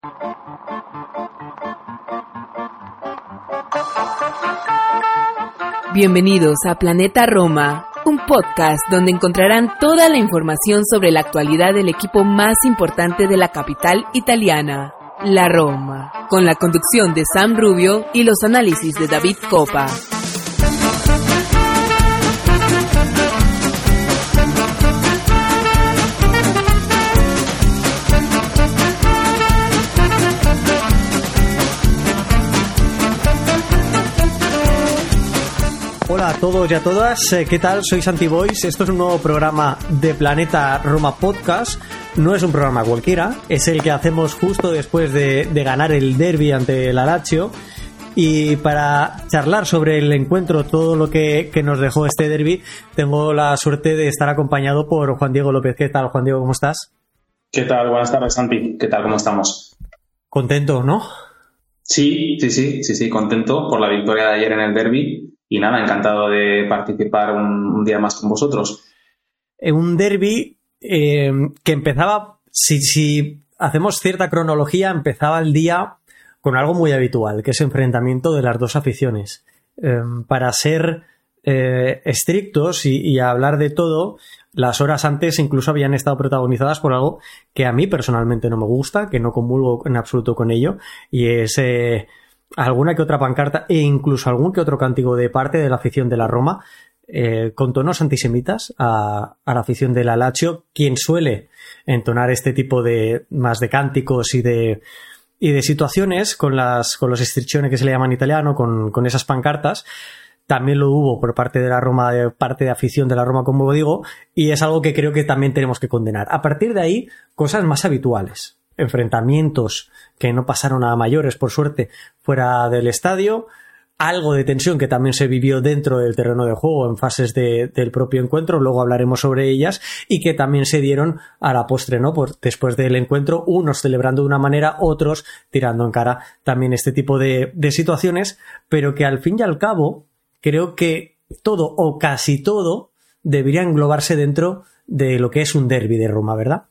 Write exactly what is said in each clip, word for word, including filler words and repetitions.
Bienvenidos a Planeta Roma, un podcast donde encontrarán toda la información sobre la actualidad del equipo más importante de la capital italiana, la Roma, con la conducción de Sam Rubio y los análisis de David Coppa. Hola a todos y a todas, ¿qué tal? Soy Santi Boys, esto es un nuevo programa de Planeta Roma Podcast. No es un programa cualquiera, es el que hacemos justo después de, de ganar el derbi ante el Lazio. Y para charlar sobre el encuentro, todo lo que, que nos dejó este derbi, tengo la suerte de estar acompañado por Juan Diego López. ¿Qué tal, Juan Diego? ¿Cómo estás? ¿Qué tal? Buenas tardes, Santi. ¿Qué tal? ¿Cómo estamos? Contento, ¿no? Sí, sí, sí, sí, sí, contento por la victoria de ayer en el derbi. Y nada, encantado de participar un, un día más con vosotros. Un derbi eh, que empezaba, si, si hacemos cierta cronología, empezaba el día con algo muy habitual, que es enfrentamiento de las dos aficiones. Eh, para ser eh, estrictos y, y hablar de todo, las horas antes incluso habían estado protagonizadas por algo que a mí personalmente no me gusta, que no comulgo en absoluto con ello, y es... Eh, alguna que otra pancarta e incluso algún que otro cántico de parte de la afición de la Roma eh, con tonos antisemitas a, a la afición de la Lazio, quien suele entonar este tipo de más de cánticos y de y de situaciones con las con los istrizioni que se le llaman en italiano, con, con esas pancartas. También lo hubo por parte de la Roma, de parte de afición de la Roma, como digo, y es algo que creo que también tenemos que condenar. A partir de ahí, cosas más habituales. Enfrentamientos que no pasaron a mayores, por suerte, fuera del estadio, algo de tensión que también se vivió dentro del terreno de juego en fases de, del propio encuentro, luego hablaremos sobre ellas, y que también se dieron a la postre, ¿no? Por, después del encuentro, unos celebrando de una manera, otros tirando en cara también este tipo de, de situaciones, pero que al fin y al cabo creo que todo o casi todo debería englobarse dentro de lo que es un derbi de Roma, ¿verdad?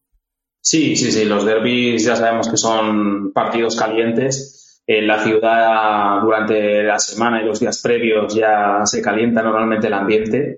Sí, sí, sí, los derbis ya sabemos que son partidos calientes. En la ciudad durante la semana y los días previos ya se calienta normalmente el ambiente.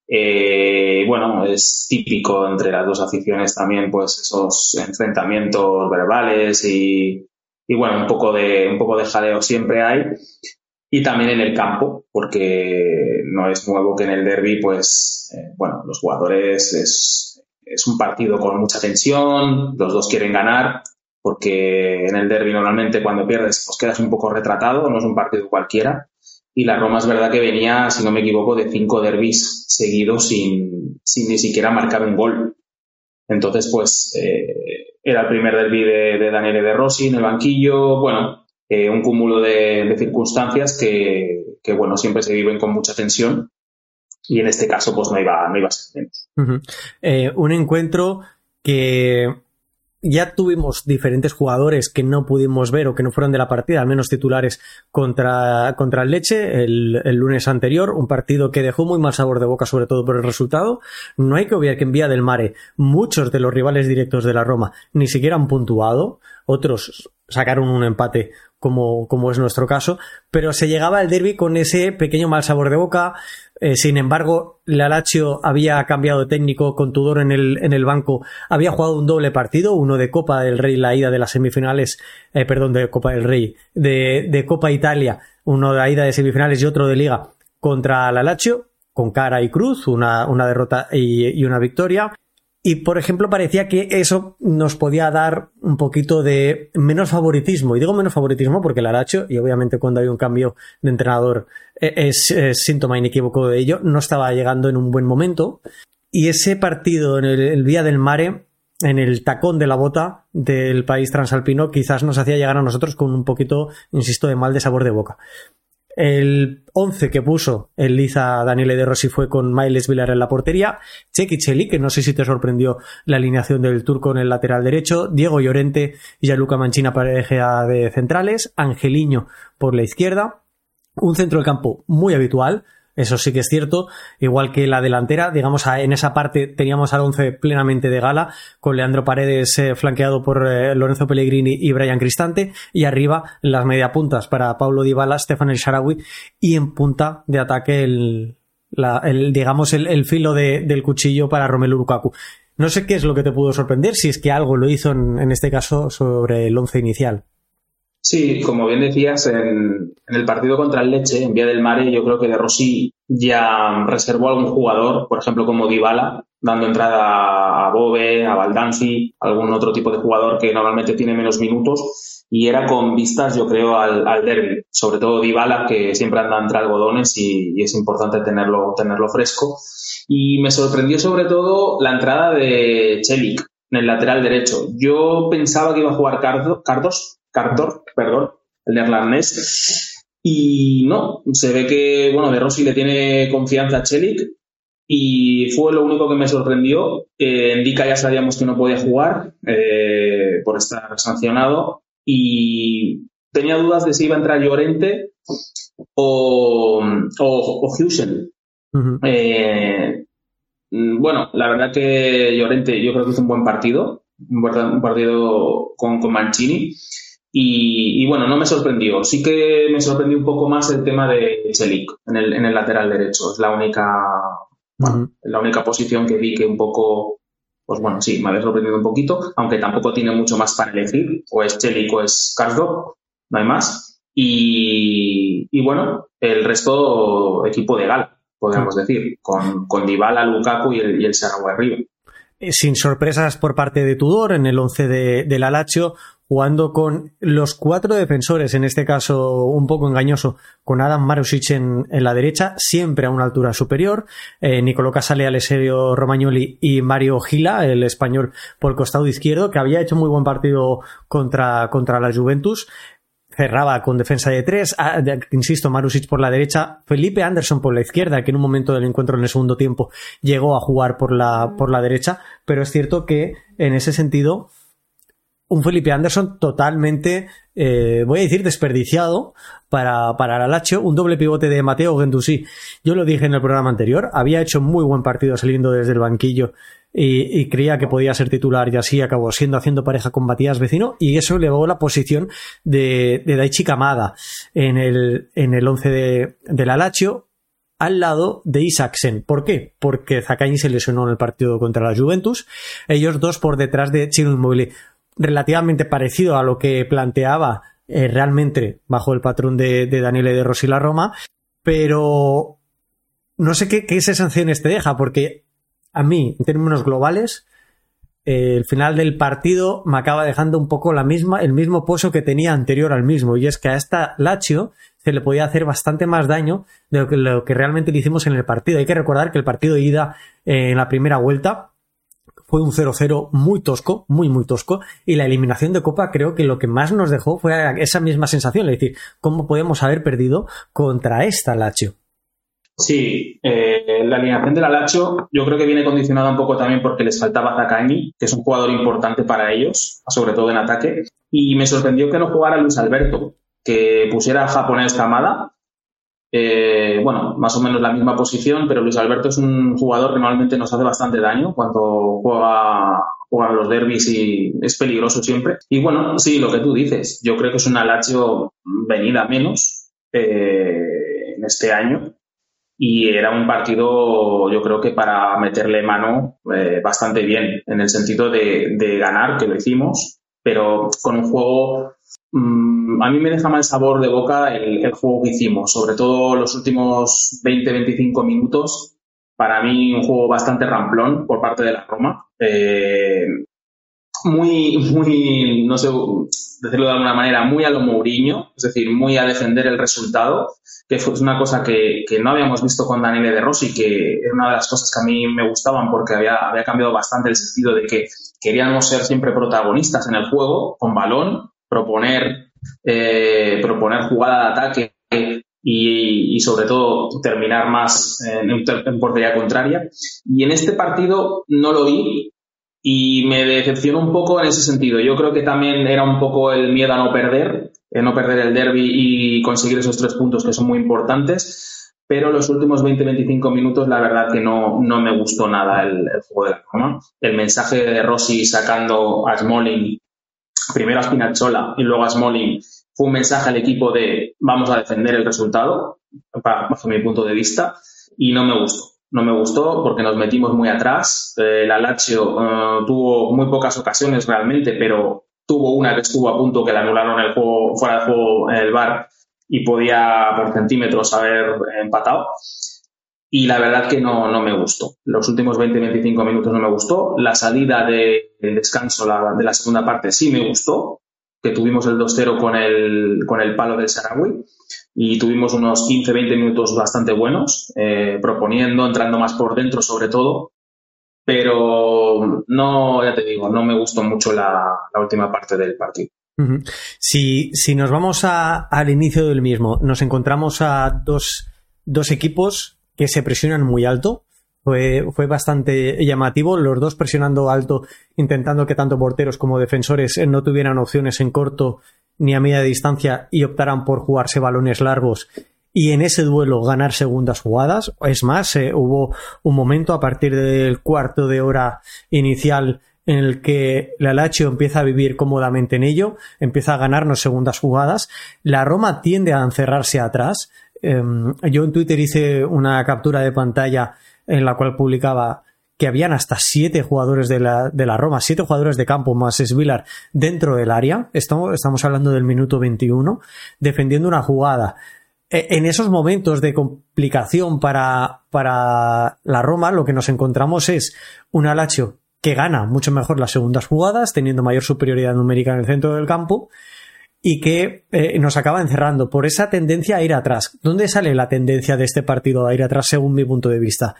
Eh, bueno, es típico entre las dos aficiones también pues esos enfrentamientos verbales y, y bueno, un poco de un poco de jaleo siempre hay. Y también en el campo, porque no es nuevo que en el derbi pues eh, bueno, los jugadores es Es un partido con mucha tensión, los dos quieren ganar, porque en el derbi normalmente cuando pierdes pues quedas un poco retratado, no es un partido cualquiera. Y la Roma es verdad que venía, si no me equivoco, de cinco derbis seguidos sin, sin ni siquiera marcar un gol. Entonces, pues, eh, era el primer derbi de, de Daniele De Rossi en el banquillo. Bueno, eh, un cúmulo de, de circunstancias que, que, bueno, siempre se viven con mucha tensión. Y en este caso, pues no iba, no iba a ser menos. Uh-huh. Eh, un encuentro que ya tuvimos diferentes jugadores que no pudimos ver o que no fueron de la partida, al menos titulares, contra, contra el Lecce el, el lunes anterior. Un partido que dejó muy mal sabor de boca, sobre todo por el resultado. No hay que obviar que en Vía del Mare muchos de los rivales directos de la Roma ni siquiera han puntuado. Otros sacaron un empate, como, como es nuestro caso, pero se llegaba al derbi con ese pequeño mal sabor de boca. Eh, sin embargo, la Lazio había cambiado de técnico, con Tudor en el, en el banco, había jugado un doble partido, uno de Copa del Rey, la ida de las semifinales, eh, perdón, de Copa del Rey, de, de Copa Italia, uno de la ida de semifinales y otro de Liga contra la Lazio, con cara y cruz, una, una derrota y, y una victoria. Y, por ejemplo, parecía que eso nos podía dar un poquito de menos favoritismo. Y digo menos favoritismo porque la Lazio, y obviamente cuando hay un cambio de entrenador es, es síntoma inequívoco de ello, no estaba llegando en un buen momento. Y ese partido en el, el Vía del Mare, en el tacón de la bota del país transalpino, quizás nos hacía llegar a nosotros con un poquito, insisto, de mal de sabor de boca. El once que puso el Liza Daniele De Rossi fue con Miles Villar en la portería, Txekičeli, que no sé si te sorprendió la alineación del turco en el lateral derecho, Diego Llorente y Gianluca Mancini pareja de centrales, Angelino por la izquierda, un centro del campo muy habitual, Eso sí que es cierto, igual que la delantera, digamos, en esa parte teníamos al once plenamente de gala, con Leandro Paredes eh, flanqueado por eh, Lorenzo Pellegrini y Bryan Cristante, y arriba las mediapuntas para Paulo Dybala, Stefan El Shaarawy, y en punta de ataque el, la, el digamos, el, el filo de, del cuchillo para Romelu Lukaku. No sé qué es lo que te pudo sorprender, si es que algo lo hizo en, en este caso sobre el once inicial. Sí, como bien decías, en, en el partido contra el Lecce, en Vía del Mare, yo creo que De Rossi ya reservó a algún jugador, por ejemplo como Dybala, dando entrada a Bove, a Baldanzi, algún otro tipo de jugador que normalmente tiene menos minutos, y era con vistas, yo creo, al, al derbi, sobre todo Dybala, que siempre anda entre algodones y, y es importante tenerlo, tenerlo fresco. Y me sorprendió sobre todo la entrada de Celik en el lateral derecho. Yo pensaba que iba a jugar Cardo, Cardos, Cartor, perdón, el neerlandés, y no, se ve que, bueno, De Rossi le tiene confianza a Celik y fue lo único que me sorprendió. Eh, Ndicka ya sabíamos que no podía jugar eh, por estar sancionado y tenía dudas de si iba a entrar Llorente o, o, o Huijsen. Uh-huh. Eh, bueno, la verdad que Llorente yo creo que hizo un buen partido, un, buen, un partido con, con Mancini. Y, y bueno, no me sorprendió. Sí que me sorprendió un poco más el tema de Celik en el, en el lateral derecho. Es la única, bueno, uh-huh. la única posición que vi que un poco, pues bueno, sí, me había sorprendido un poquito, aunque tampoco tiene mucho más para elegir. O es Celik o es Karsdorp, no hay más. Y, y bueno, el resto equipo de gala, podríamos uh-huh. decir, con, con Dybala, Lukaku y el, y el Shaarawy arriba. Sin sorpresas por parte de Tudor en el once de, de la Lazio, jugando con los cuatro defensores, en este caso un poco engañoso, con Adam Marusic en, en la derecha, siempre a una altura superior, eh, Nicolò Casale, Alessandro Romagnoli y Mario Gila, el español, por el costado izquierdo, que había hecho muy buen partido contra, contra la Juventus. Cerraba con defensa de tres, ah, de, insisto, Marusic por la derecha, Felipe Anderson por la izquierda, que en un momento del encuentro en el segundo tiempo llegó a jugar por la, por la derecha, pero es cierto que en ese sentido un Felipe Anderson totalmente, eh, voy a decir, desperdiciado para, para la Lazio, un doble pivote de Matteo Guendouzi. Yo lo dije en el programa anterior, había hecho muy buen partido saliendo desde el banquillo y, y creía que podía ser titular y así acabó siendo haciendo pareja con Matías Vecino y eso elevó la posición de, de Daichi Kamada en el, en el once de, de la Lazio al lado de Isaksen. ¿Por qué? Porque Zaccagni se lesionó en el partido contra la Juventus, ellos dos por detrás de Ciro Immobile, relativamente parecido a lo que planteaba eh, realmente bajo el patrón de, de Daniele De Rossi la Roma, pero no sé qué, qué sensaciones te deja, porque a mí, en términos globales, eh, el final del partido me acaba dejando un poco la misma, el mismo pozo que tenía anterior al mismo, y es que a esta Lazio se le podía hacer bastante más daño de lo que, lo que realmente le hicimos en el partido. Hay que recordar que el partido de ida eh, en la primera vuelta fue un cero cero muy tosco, muy muy tosco, y la eliminación de Copa creo que lo que más nos dejó fue esa misma sensación, es decir, ¿cómo podemos haber perdido contra esta Lazio? Sí, eh, la alineación de la Lazio yo creo que viene condicionada un poco también porque les faltaba Zaccagni, que es un jugador importante para ellos, sobre todo en ataque, y me sorprendió que no jugara Luis Alberto, que pusiera a japonés Kamada. Eh, bueno, más o menos la misma posición, pero Luis Alberto es un jugador que normalmente nos hace bastante daño cuando juega, juega los derbis y es peligroso siempre. Y bueno, sí, lo que tú dices, yo creo que es una Lazio venida menos eh, en este año y era un partido, yo creo que para meterle mano eh, bastante bien, en el sentido de, de ganar, que lo hicimos, pero con un juego... A mí me deja mal sabor de boca el, el juego que hicimos, sobre todo los últimos veinte a veinticinco minutos. Para mí un juego bastante ramplón por parte de la Roma. Eh, muy, muy, no sé decirlo de alguna manera, muy a lo Mourinho, es decir, muy a defender el resultado, que fue una cosa que, que no habíamos visto con Daniele De Rossi, que era una de las cosas que a mí me gustaban porque había, había cambiado bastante el sentido de que queríamos ser siempre protagonistas en el juego, con balón, proponer eh, proponer jugada de ataque y, y sobre todo terminar más en, en portería contraria, y en este partido no lo vi y me decepcionó un poco en ese sentido. Yo creo que también era un poco el miedo a no perder, eh, no perder el derbi y conseguir esos tres puntos que son muy importantes, pero los últimos veinte a veinticinco minutos la verdad que no, no me gustó nada el, el juego de la Roma. El mensaje de Rossi sacando a Smalling, primero a Spinazzola y luego a Smalling, fue un mensaje al equipo de vamos a defender el resultado, bajo mi punto de vista, y no me gustó. No me gustó porque nos metimos muy atrás. Eh, la Lazio uh, tuvo muy pocas ocasiones realmente, pero tuvo una que estuvo a punto que le anularon el juego, fuera de juego en el V A R y podía por centímetros haber empatado. Y la verdad que no, no me gustó. Los últimos veinte a veinticinco minutos no me gustó. La salida de, de descanso la, de la segunda parte sí me gustó, que tuvimos el dos cero con el, con el palo del Shaarawy y tuvimos unos quince a veinte minutos bastante buenos, eh, proponiendo, entrando más por dentro sobre todo. Pero no, ya te digo, no me gustó mucho la, la última parte del partido. Si, si nos vamos a, al inicio del mismo, nos encontramos a dos, dos equipos que se presionan muy alto. Fue, fue bastante llamativo, los dos presionando alto, intentando que tanto porteros como defensores no tuvieran opciones en corto ni a media distancia y optaran por jugarse balones largos y en ese duelo ganar segundas jugadas. Es más, eh, hubo un momento a partir del cuarto de hora inicial en el que la Lazio empieza a vivir cómodamente en ello, empieza a ganarnos segundas jugadas. La Roma tiende a encerrarse atrás. Eh, yo en Twitter hice una captura de pantalla en la cual publicaba que habían hasta siete jugadores de la, de la Roma, siete jugadores de campo más Svilar dentro del área. Estamos, estamos hablando del minuto veintiuno, defendiendo una jugada. En esos momentos de complicación para, para la Roma, lo que nos encontramos es una Lazio que gana mucho mejor las segundas jugadas, teniendo mayor superioridad numérica en el centro del campo, y que eh, nos acaba encerrando por esa tendencia a ir atrás. ¿Dónde sale la tendencia de este partido a ir atrás según mi punto de vista?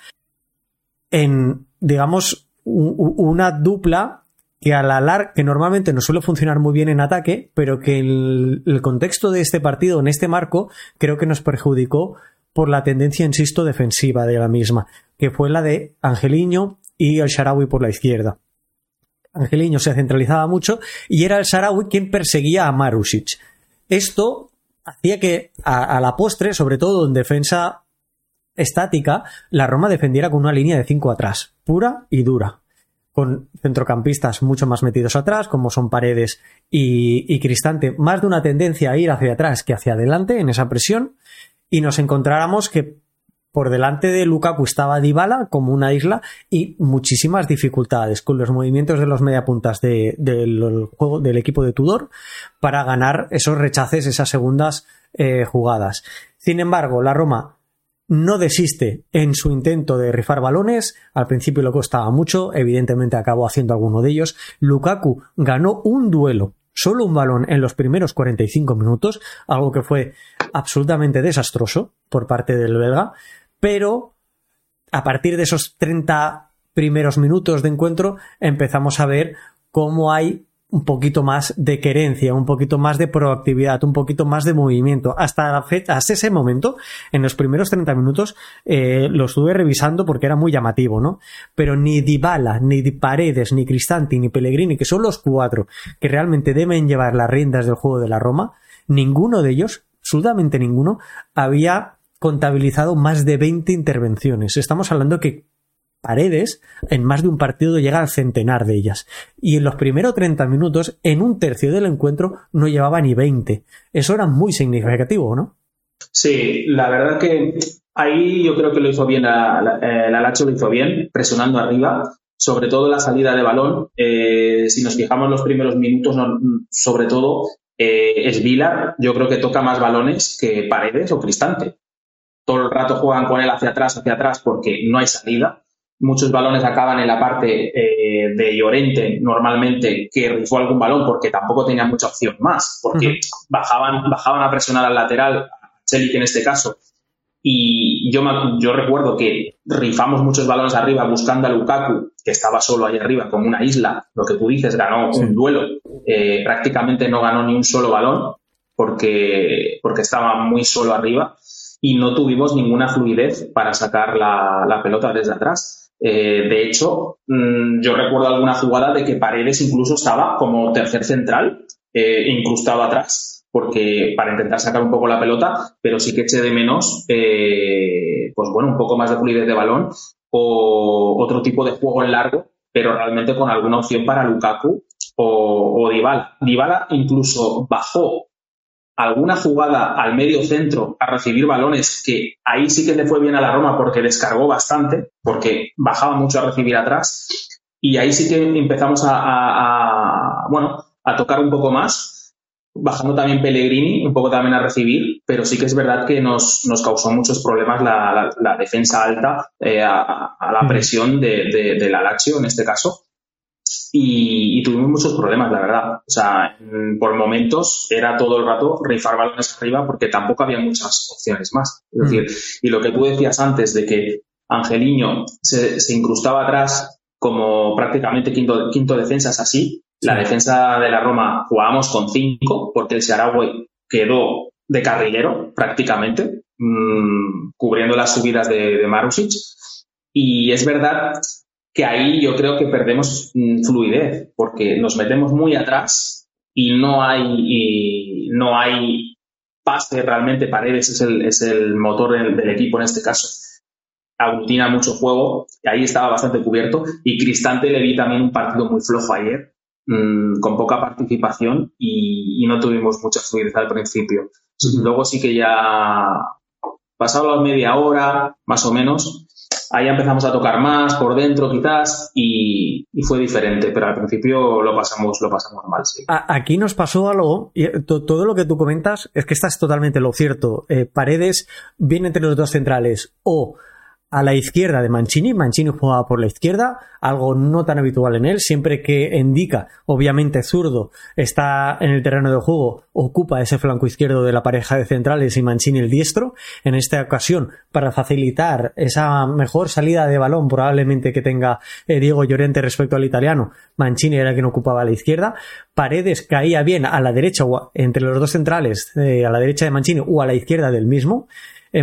En, digamos, un, una dupla que a la larga, que normalmente no suele funcionar muy bien en ataque, pero que el, el contexto de este partido, en este marco, creo que nos perjudicó por la tendencia, insisto, defensiva de la misma, que fue la de Angelino y el Shaarawy por la izquierda. Angelino se centralizaba mucho y era el Shaarawy quien perseguía a Marušić. Esto hacía que a, a la postre, sobre todo en defensa estática, la Roma defendiera con una línea de cinco atrás, pura y dura, con centrocampistas mucho más metidos atrás, como son Paredes y, y Cristante, más de una tendencia a ir hacia atrás que hacia adelante en esa presión, y nos encontráramos que por delante de Lukaku estaba Dybala como una isla y muchísimas dificultades con los movimientos de los mediapuntas de, de, del juego del equipo de Tudor para ganar esos rechaces, esas segundas eh, jugadas. Sin embargo, la Roma no desiste en su intento de rifar balones. Al principio le costaba mucho, evidentemente acabó haciendo alguno de ellos. Lukaku ganó un duelo, solo un balón en los primeros cuarenta y cinco minutos, algo que fue absolutamente desastroso por parte del belga, pero a partir de esos treinta primeros minutos de encuentro empezamos a ver cómo hay un poquito más de querencia, un poquito más de proactividad, un poquito más de movimiento. Hasta la fecha, hasta ese momento, en los primeros treinta minutos, eh, lo estuve revisando porque era muy llamativo, ¿no? Pero ni Dybala, ni Paredes, ni Cristante, ni Pellegrini, que son los cuatro que realmente deben llevar las riendas del juego de la Roma, ninguno de ellos, absolutamente ninguno, había contabilizado más de veinte intervenciones. Estamos hablando que Paredes en más de un partido llega al centenar de ellas, y en los primeros treinta minutos, en un tercio del encuentro, no llevaba ni veinte. Eso era muy significativo, ¿no? Sí, la verdad que ahí yo creo que lo hizo bien la, la, eh, la Lazio, lo hizo bien, presionando arriba, sobre todo la salida de balón. Eh, si nos fijamos en los primeros minutos, no, sobre todo eh, Svilar, yo creo que toca más balones que Paredes o Cristante. Todo el rato juegan con él hacia atrás, hacia atrás, porque no hay salida. Muchos balones acaban en la parte eh, de Llorente, normalmente, que rifó algún balón porque tampoco tenía mucha opción más, porque uh-huh. bajaban, bajaban a presionar al lateral, a Celik en este caso, y yo, me, yo recuerdo que rifamos muchos balones arriba buscando a Lukaku, que estaba solo ahí arriba como una isla, lo que tú dices, ganó sí. un duelo, eh, prácticamente no ganó ni un solo balón porque, porque estaba muy solo arriba y no tuvimos ninguna fluidez para sacar la, la pelota desde atrás. Eh, de hecho, mmm, yo recuerdo alguna jugada de que Paredes incluso estaba como tercer central, eh, incrustado atrás, porque para intentar sacar un poco la pelota, pero sí que eché de menos, eh, pues bueno, un poco más de fluidez de balón o otro tipo de juego en largo, pero realmente con alguna opción para Lukaku o, o Dybala. Dybala incluso bajó alguna jugada al medio centro a recibir balones, que ahí sí que le fue bien a la Roma porque descargó bastante, porque bajaba mucho a recibir atrás, y ahí sí que empezamos a, a, a bueno, a tocar un poco más, bajando también Pellegrini un poco también a recibir, pero sí que es verdad que nos, nos causó muchos problemas la, la, la defensa alta, eh, a, a la presión de, de, de la Lazio en este caso. Y, y tuvimos muchos problemas, la verdad. O sea, por momentos era todo el rato rifar balones arriba porque tampoco había muchas opciones más. Es decir, mm. y lo que tú decías antes de que Angelino se, se incrustaba atrás como prácticamente quinto, quinto defensa, es así. Sí. La defensa de la Roma jugábamos con cinco porque el Shaarawy quedó de carrilero prácticamente, mmm, cubriendo las subidas de, de Marusic. Y es verdad que ahí yo creo que perdemos mmm, fluidez, porque nos metemos muy atrás y no hay, y no hay pase realmente. Paredes es el, es el motor del, del equipo en este caso. Aglutina mucho juego, y ahí estaba bastante cubierto. Y Cristante le vi también un partido muy flojo ayer, mmm, con poca participación y, y no tuvimos mucha fluidez al principio. Uh-huh. Luego sí que ya, pasado la media hora, más o menos, ahí empezamos a tocar más por dentro quizás y, y fue diferente, pero al principio lo pasamos, lo pasamos mal, sí. Aquí nos pasó algo, y todo lo que tú comentas es que estás totalmente lo cierto. Eh, Paredes viene entre los dos centrales o a la izquierda de Mancini. Mancini jugaba por la izquierda, algo no tan habitual en él. Siempre que indica, obviamente zurdo, está en el terreno de juego, ocupa ese flanco izquierdo de la pareja de centrales y Mancini el diestro. En esta ocasión, para facilitar esa mejor salida de balón probablemente que tenga eh, Diego Llorente respecto al italiano, Mancini era quien ocupaba la izquierda. Paredes caía bien a la derecha o entre los dos centrales, eh, a la derecha de Mancini o a la izquierda del mismo. Eh,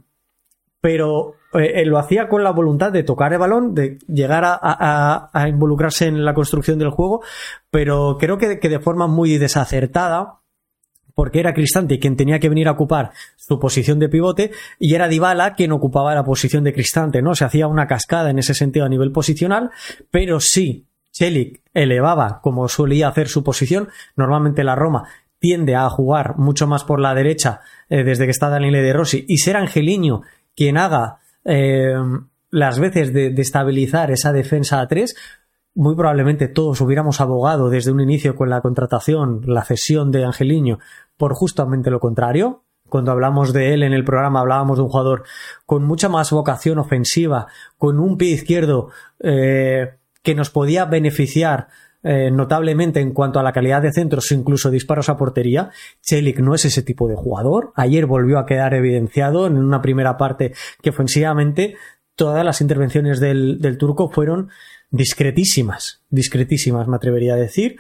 pero eh, lo hacía con la voluntad de tocar el balón, de llegar a, a, a involucrarse en la construcción del juego, pero creo que, que de forma muy desacertada, porque era Cristante quien tenía que venir a ocupar su posición de pivote y era Dybala quien ocupaba la posición de Cristante, ¿no? Se hacía una cascada en ese sentido a nivel posicional, pero sí, Celik elevaba, como solía hacer su posición. Normalmente la Roma tiende a jugar mucho más por la derecha eh, desde que está Daniele De Rossi, y ser Angelino quien haga eh, las veces de, de estabilizar esa defensa a tres, muy probablemente todos hubiéramos abogado desde un inicio con la contratación, la cesión de Angelino, por justamente lo contrario. Cuando hablamos de él en el programa hablábamos de un jugador con mucha más vocación ofensiva, con un pie izquierdo eh, que nos podía beneficiar Eh, notablemente en cuanto a la calidad de centros, incluso disparos a portería. Celik no es ese tipo de jugador. Ayer volvió a quedar evidenciado en una primera parte que ofensivamente todas las intervenciones del, del turco fueron discretísimas, discretísimas me atrevería a decir,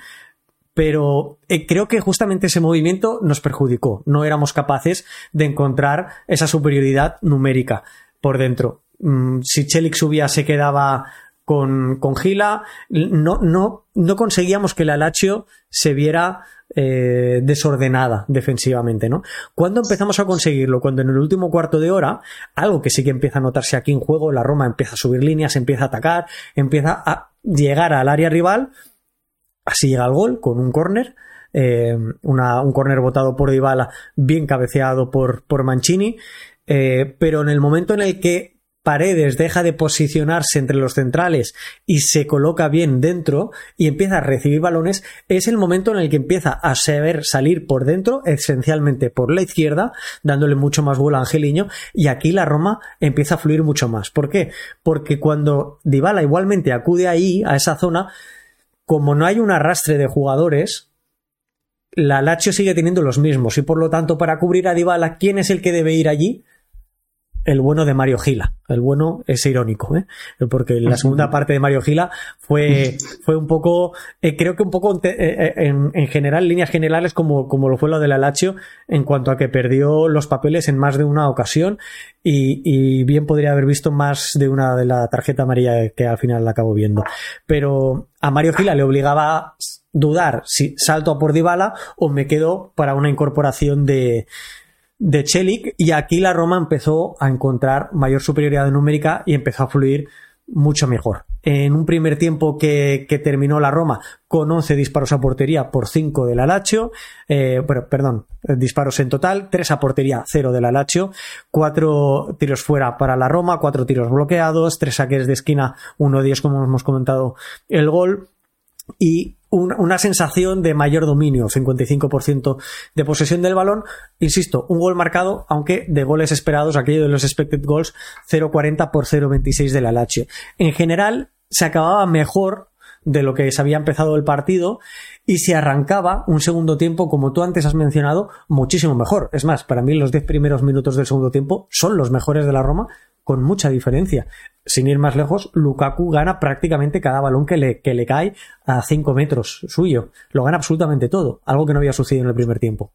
pero eh, creo que justamente ese movimiento nos perjudicó. No éramos capaces de encontrar esa superioridad numérica por dentro. Mm, si Celik subía se quedaba con, con Gila, no, no, no conseguíamos que la Lazio se viera eh, desordenada defensivamente, ¿no? ¿Cuándo empezamos a conseguirlo? Cuando en el último cuarto de hora, algo que sí que empieza a notarse aquí en juego, la Roma empieza a subir líneas, empieza a atacar, empieza a llegar al área rival, así llega el gol con un córner, eh, una, un córner botado por Dybala, bien cabeceado por, por Mancini, eh, pero en el momento en el que Paredes deja de posicionarse entre los centrales y se coloca bien dentro y empieza a recibir balones, es el momento en el que empieza a saber salir por dentro, esencialmente por la izquierda, dándole mucho más vuelo a Angelino, y aquí la Roma empieza a fluir mucho más. ¿Por qué? Porque cuando Dybala igualmente acude ahí, a esa zona, como no hay un arrastre de jugadores, la Lazio sigue teniendo los mismos, y por lo tanto para cubrir a Dybala, ¿quién es el que debe ir allí? el bueno de Mario Gila. El bueno es irónico, ¿eh? Porque la segunda parte de Mario Gila fue, fue un poco, eh, creo que un poco eh, en, en general, líneas generales, como, como lo fue lo de la Lazio, en cuanto a que perdió los papeles en más de una ocasión y, y bien podría haber visto más de una de la tarjeta amarilla que al final la acabó viendo. Pero a Mario Gila le obligaba a dudar si salto a por Dybala o me quedo para una incorporación de de Celik, y aquí la Roma empezó a encontrar mayor superioridad numérica y empezó a fluir mucho mejor. En un primer tiempo que, que terminó la Roma con once disparos a portería por cinco de la Lazio, eh, bueno, perdón, disparos en total, tres a portería, cero de la Lazio, cuatro tiros fuera para la Roma, cuatro tiros bloqueados, tres saques de esquina, uno de ellos, como hemos comentado, el gol, y una sensación de mayor dominio, cincuenta y cinco por ciento de posesión del balón. Insisto, un gol marcado, aunque de goles esperados, aquello de los expected goals, cero coma cuarenta por cero coma veintiséis de la Lazio. En general, se acababa mejor de lo que se había empezado el partido y se arrancaba un segundo tiempo, como tú antes has mencionado, muchísimo mejor. Es más, para mí los diez primeros minutos del segundo tiempo son los mejores de la Roma, con mucha diferencia. Sin ir más lejos, Lukaku gana prácticamente cada balón que le, que le cae a cinco metros suyo. Lo gana absolutamente todo, algo que no había sucedido en el primer tiempo.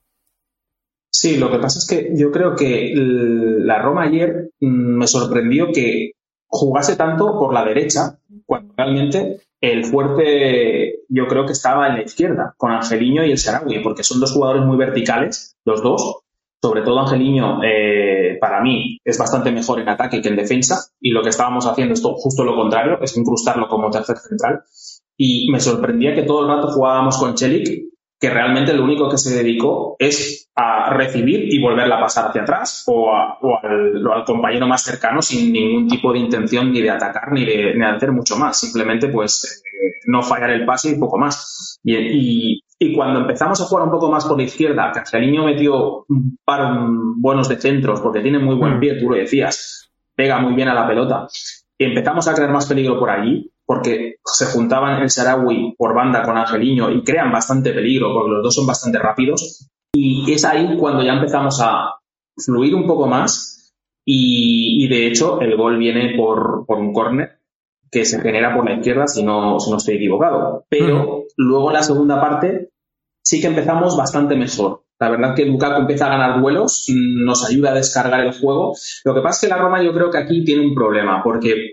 Sí, lo que pasa es que yo creo que la Roma ayer me sorprendió que jugase tanto por la derecha, cuando realmente el fuerte yo creo que estaba en la izquierda, con Angelino y el Shaarawy, porque son dos jugadores muy verticales, los dos. Sobre todo Angelino, eh, para mí, es bastante mejor en ataque que en defensa, y lo que estábamos haciendo es todo, justo lo contrario, es incrustarlo como tercer central. Y me sorprendía que todo el rato jugábamos con Celik, que realmente lo único que se dedicó es a recibir y volverla a pasar hacia atrás o, a, o, al, o al compañero más cercano, sin ningún tipo de intención ni de atacar ni de, ni de hacer mucho más. Simplemente pues eh, no fallar el pase y poco más. Y, y, y cuando empezamos a jugar un poco más por la izquierda, que Angelino metió un par buenos de centros porque tiene muy buen pie, tú lo decías, pega muy bien a la pelota, y empezamos a crear más peligro por allí, porque se juntaban el Shaarawy por banda con Angelino y crean bastante peligro porque los dos son bastante rápidos, y es ahí cuando ya empezamos a fluir un poco más y, y de hecho el gol viene por, por un córner que se genera por la izquierda, si no, si no estoy equivocado, pero uh-huh. Luego en la segunda parte sí que empezamos bastante mejor. La verdad que Lukaku empieza a ganar duelos, nos ayuda a descargar el juego. Lo que pasa es que la Roma yo creo que aquí tiene un problema, porque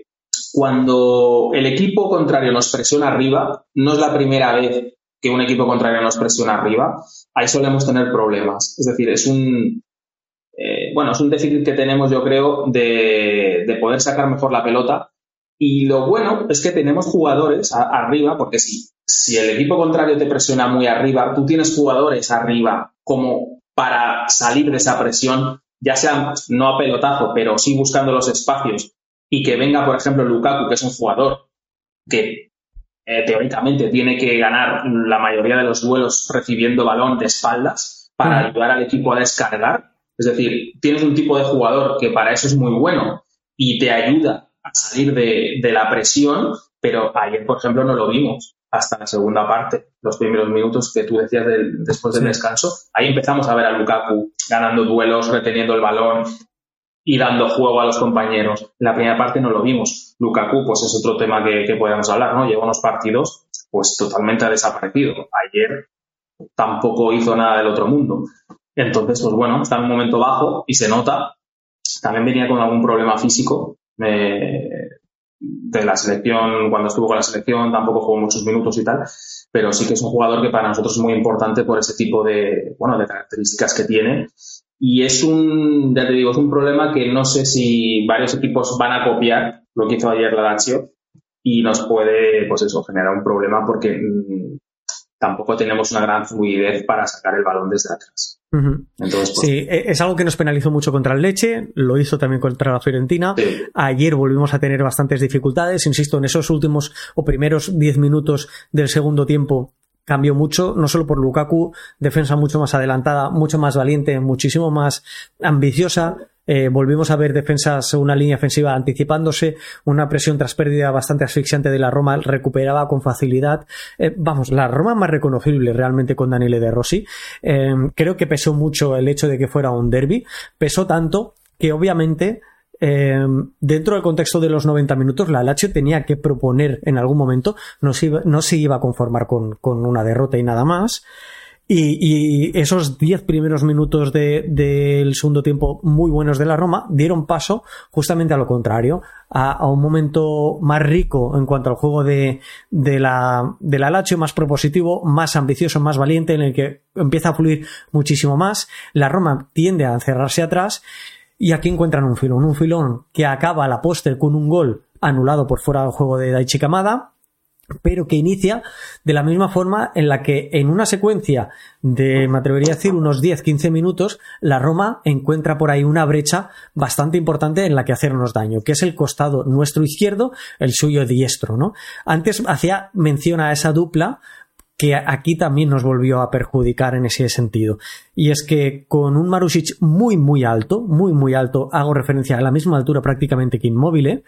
cuando el equipo contrario nos presiona arriba, no es la primera vez que un equipo contrario nos presiona arriba, ahí solemos tener problemas. Es decir, es un eh, bueno, es un déficit que tenemos, yo creo, de, de poder sacar mejor la pelota. Y lo bueno es que tenemos jugadores a, arriba, porque si, si el equipo contrario te presiona muy arriba, tú tienes jugadores arriba como para salir de esa presión, ya sea no a pelotazo, pero sí buscando los espacios, y que venga, por ejemplo, Lukaku, que es un jugador que eh, teóricamente tiene que ganar la mayoría de los duelos recibiendo balón de espaldas para ayudar al equipo a descargar. Es decir, tienes un tipo de jugador que para eso es muy bueno y te ayuda a salir de, de la presión, pero ayer, por ejemplo, no lo vimos hasta la segunda parte, los primeros minutos que tú decías del, después del sí. descanso. Ahí empezamos a ver a Lukaku ganando duelos, reteniendo el balón y dando juego a los compañeros. En la primera parte no lo vimos. Lukaku, pues es otro tema que, que podemos hablar, ¿no? Lleva unos partidos, pues totalmente ha desaparecido. Ayer tampoco hizo nada del otro mundo. Entonces, pues bueno, está en un momento bajo y se nota. También venía con algún problema físico. Eh, de la selección, cuando estuvo con la selección tampoco jugó muchos minutos y tal, pero sí que es un jugador que para nosotros es muy importante por ese tipo de, bueno, de características que tiene, y es un, ya te digo, es un problema que no sé si varios equipos van a copiar lo que hizo ayer la Lazio y nos puede, pues eso, generar un problema porque mmm, tampoco tenemos una gran fluidez para sacar el balón desde atrás. Uh-huh. Entonces, pues, sí, es algo que nos penalizó mucho contra el Lecce, lo hizo también contra la Fiorentina. Sí. Ayer volvimos a tener bastantes dificultades, insisto, en esos últimos o primeros diez minutos del segundo tiempo cambió mucho, no solo por Lukaku, defensa mucho más adelantada, mucho más valiente, muchísimo más ambiciosa. Eh, volvimos a ver defensas, una línea ofensiva anticipándose, una presión tras pérdida bastante asfixiante de la Roma, recuperaba con facilidad. Eh, vamos, la Roma más reconocible realmente con Daniele De Rossi. Eh, creo que pesó mucho el hecho de que fuera un derbi, pesó tanto que obviamente eh, dentro del contexto de los noventa minutos, la Lazio tenía que proponer en algún momento, no se iba, no se iba a conformar con, con una derrota y nada más. Y, y esos diez primeros minutos de, del segundo tiempo muy buenos de la Roma dieron paso justamente a lo contrario, a, a un momento más rico en cuanto al juego de, de la, de la Lazio, más propositivo, más ambicioso, más valiente, en el que empieza a fluir muchísimo más. La Roma tiende a encerrarse atrás y aquí encuentran un filón, un filón que acaba a la postre con un gol anulado por fuera del juego de Daichi Kamada, pero que inicia de la misma forma en la que en una secuencia de, me atrevería a decir, unos diez a quince minutos, la Roma encuentra por ahí una brecha bastante importante en la que hacernos daño, que es el costado nuestro izquierdo, el suyo diestro, ¿no? Antes hacía mención a esa dupla que aquí también nos volvió a perjudicar en ese sentido. Y es que con un Marusic muy muy alto, muy muy alto, hago referencia a la misma altura prácticamente que Immobile,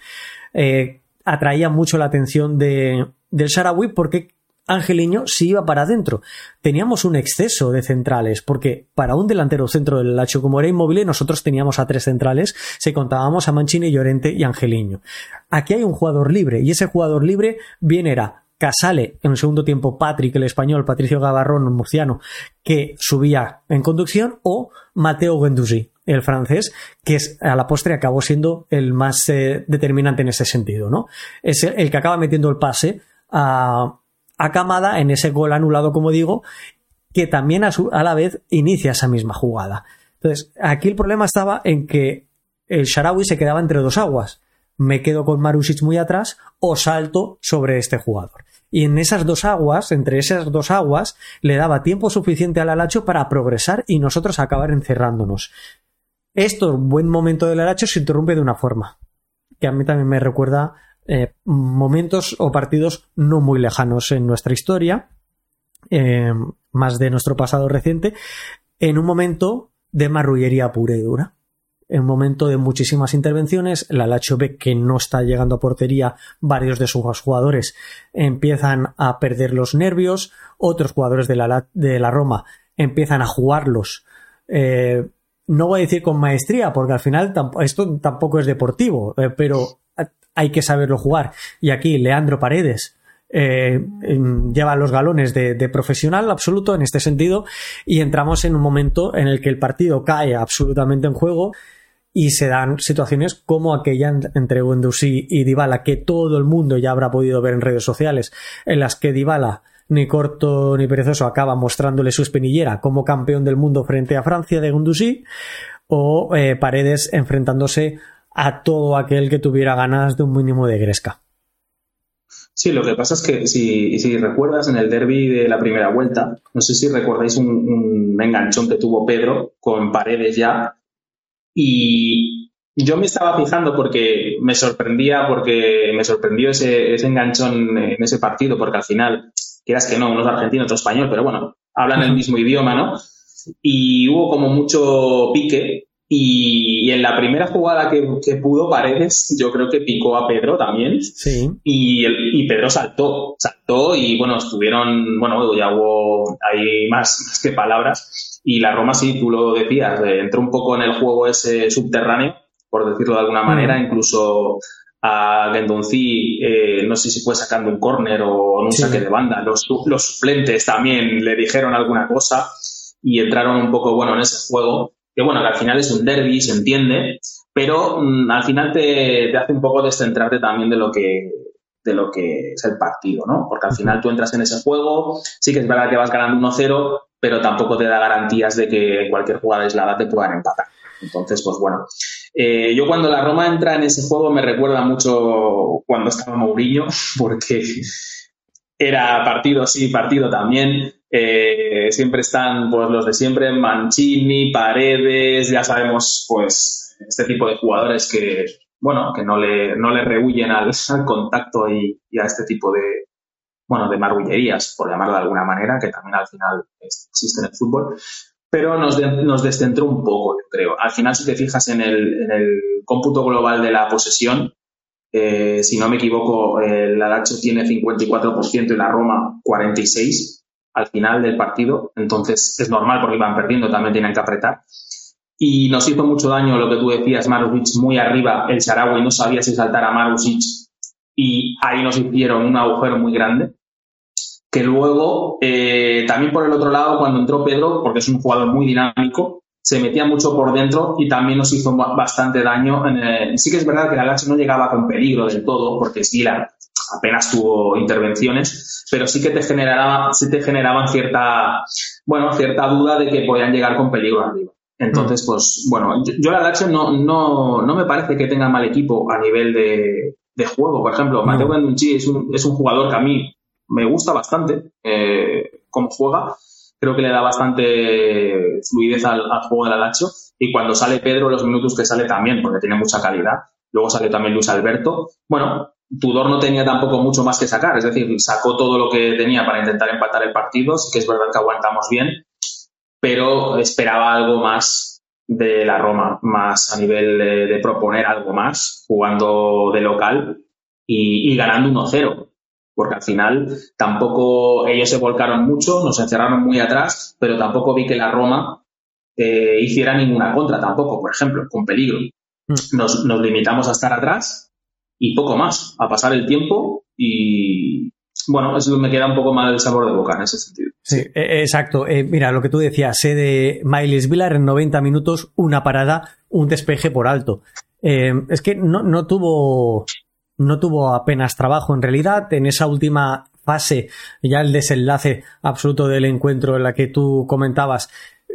eh, atraía mucho la atención de del Shaarawy porque Angelino sí iba para adentro. Teníamos un exceso de centrales porque para un delantero centro del Lazio como era Immobile nosotros teníamos a tres centrales, si contábamos a Mancini, Llorente y Angelino. Aquí hay un jugador libre y ese jugador libre bien era Casale en el segundo tiempo, Patrick el español, Patricio Gavarrón el murciano, que subía en conducción, o Matteo Guendouzi el francés, que es, a la postre acabó siendo el más eh, determinante en ese sentido, ¿no? Es el, el que acaba metiendo el pase a, a Kamada en ese gol anulado, como digo, que también a, su, a la vez inicia esa misma jugada. Entonces, aquí el problema estaba en que el Shaarawy se quedaba entre dos aguas. Me quedo con Marusic muy atrás o salto sobre este jugador. Y en esas dos aguas, entre esas dos aguas, le daba tiempo suficiente al Lazio para progresar y nosotros acabar encerrándonos. Esto, buen momento del Lazio, se interrumpe de una forma que a mí también me recuerda eh, momentos o partidos no muy lejanos en nuestra historia, eh, más de nuestro pasado reciente, en un momento de marrullería pura y dura. En un momento de muchísimas intervenciones, la Lazio ve que no está llegando a portería, varios de sus jugadores empiezan a perder los nervios, otros jugadores de la, de la Roma empiezan a jugarlos, eh, no voy a decir con maestría, porque al final tamp- esto tampoco es deportivo, eh, pero hay que saberlo jugar. Y aquí Leandro Paredes eh, lleva los galones de, de profesional absoluto en este sentido, y entramos en un momento en el que el partido cae absolutamente en juego y se dan situaciones como aquella entre Guendouzi y Dybala, que todo el mundo ya habrá podido ver en redes sociales, en las que Dybala, ni corto ni perezoso, acaba mostrándole su espinillera como campeón del mundo frente a Francia de Guendouzi, o eh, Paredes enfrentándose a todo aquel que tuviera ganas de un mínimo de gresca. Sí, lo que pasa es que si, si recuerdas en el derbi de la primera vuelta, no sé si recordáis un, un enganchón que tuvo Pedro con Paredes ya, y yo me estaba fijando porque me sorprendía, porque me sorprendió ese, ese enganchón en ese partido, porque al final, quieras que no, uno es argentino, otro español, pero bueno, hablan el mismo idioma, ¿no? Y hubo como mucho pique. Y, y en la primera jugada que, que pudo Paredes, yo creo que picó a Pedro también. Sí. Y, el, y Pedro saltó, saltó y bueno, estuvieron, bueno, ya hubo, hay más, más que palabras. Y la Roma, sí, tú lo decías, eh, entró un poco en el juego ese subterráneo, por decirlo de alguna manera, mm. incluso a Guendouzi, eh, no sé si fue sacando un córner o en un sí. saque de banda. Los, los suplentes también le dijeron alguna cosa y entraron un poco, bueno, en ese juego. Que bueno, que al final es un derbi, se entiende, pero mmm, al final te, te hace un poco descentrarte también de lo que de lo que es el partido, ¿no? Porque al final tú entras en ese juego, sí que es verdad que vas ganando uno cero, pero tampoco te da garantías de que en cualquier jugada aislada te puedan empatar. Entonces, pues bueno, eh, yo cuando la Roma entra en ese juego me recuerda mucho cuando estaba Mourinho, porque era partido sí, partido también. Eh, siempre están pues los de siempre, Mancini, Paredes, ya sabemos pues este tipo de jugadores que bueno que no le no le rehuyen al, al contacto y, y a este tipo de bueno de marrullerías, por llamarlo de alguna manera, que también al final existe en el fútbol, pero nos, de, nos descentró un poco, yo creo. Al final, si te fijas en el, en el cómputo global de la posesión, eh, si no me equivoco, el Lazio tiene cincuenta y cuatro por ciento y la Roma cuarenta y seis por ciento al final del partido, entonces es normal porque iban perdiendo, también tienen que apretar. y nos hizo mucho daño lo que tú decías, Marusic muy arriba, el Shaarawy no sabía si saltar a Marusic y ahí nos hicieron un agujero muy grande. Que luego, eh, también por el otro lado, cuando entró Pedro, porque es un jugador muy dinámico, se metía mucho por dentro y también nos hizo bastante daño. En el... Sí que es verdad que la Lazio no llegaba con peligro del todo, porque Sgilar apenas tuvo intervenciones, pero sí que te generaba, sí te generaban cierta, bueno, cierta duda de que podían llegar con peligro arriba. Entonces, pues, bueno, yo, yo la Lazio no, no, no me parece que tenga mal equipo a nivel de, de juego. Por ejemplo, Matteo Guendouzi es un, es un jugador que a mí me gusta bastante eh, cómo juega. Creo que le da bastante fluidez al, al juego de la Lazio. Y cuando sale Pedro, los minutos que sale también, porque tiene mucha calidad. Luego sale también Luis Alberto. Bueno, Tudor no tenía tampoco mucho más que sacar. Es decir, sacó todo lo que tenía para intentar empatar el partido. Sí que es verdad que aguantamos bien, pero esperaba algo más de la Roma, más a nivel de, de proponer algo más, jugando de local y, y ganando uno cero. Porque al final tampoco ellos se volcaron mucho, nos encerraron muy atrás, pero tampoco vi que la Roma eh, hiciera ninguna contra tampoco, por ejemplo, con peligro. Nos, nos limitamos a estar atrás y poco más, a pasar el tiempo y, bueno, eso me queda un poco mal el sabor de boca en ese sentido. Sí, eh, exacto. Eh, mira, lo que tú decías, eh, de Myles Vilar en noventa minutos, una parada, un despeje por alto. Eh, es que no, no tuvo... No tuvo apenas trabajo en realidad. En esa última fase, ya el desenlace absoluto del encuentro en la que tú comentabas,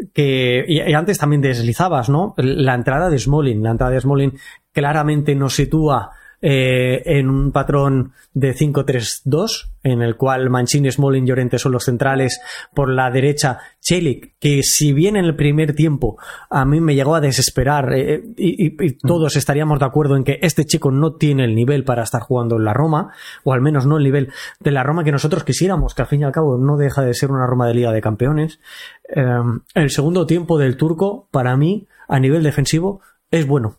que y antes también deslizabas, ¿no? La entrada de Smalling. La entrada de Smalling claramente nos sitúa eh, en un patrón de cinco tres dos, en el cual Mancini, Smalling y Llorente son los centrales. Por la derecha, Celik, que si bien en el primer tiempo a mí me llegó a desesperar eh, y, y, y todos estaríamos de acuerdo en que este chico no tiene el nivel para estar jugando en la Roma, o al menos no el nivel de la Roma que nosotros quisiéramos, que al fin y al cabo no deja de ser una Roma de Liga de Campeones. Eh, el segundo tiempo del turco, para mí, a nivel defensivo, es bueno.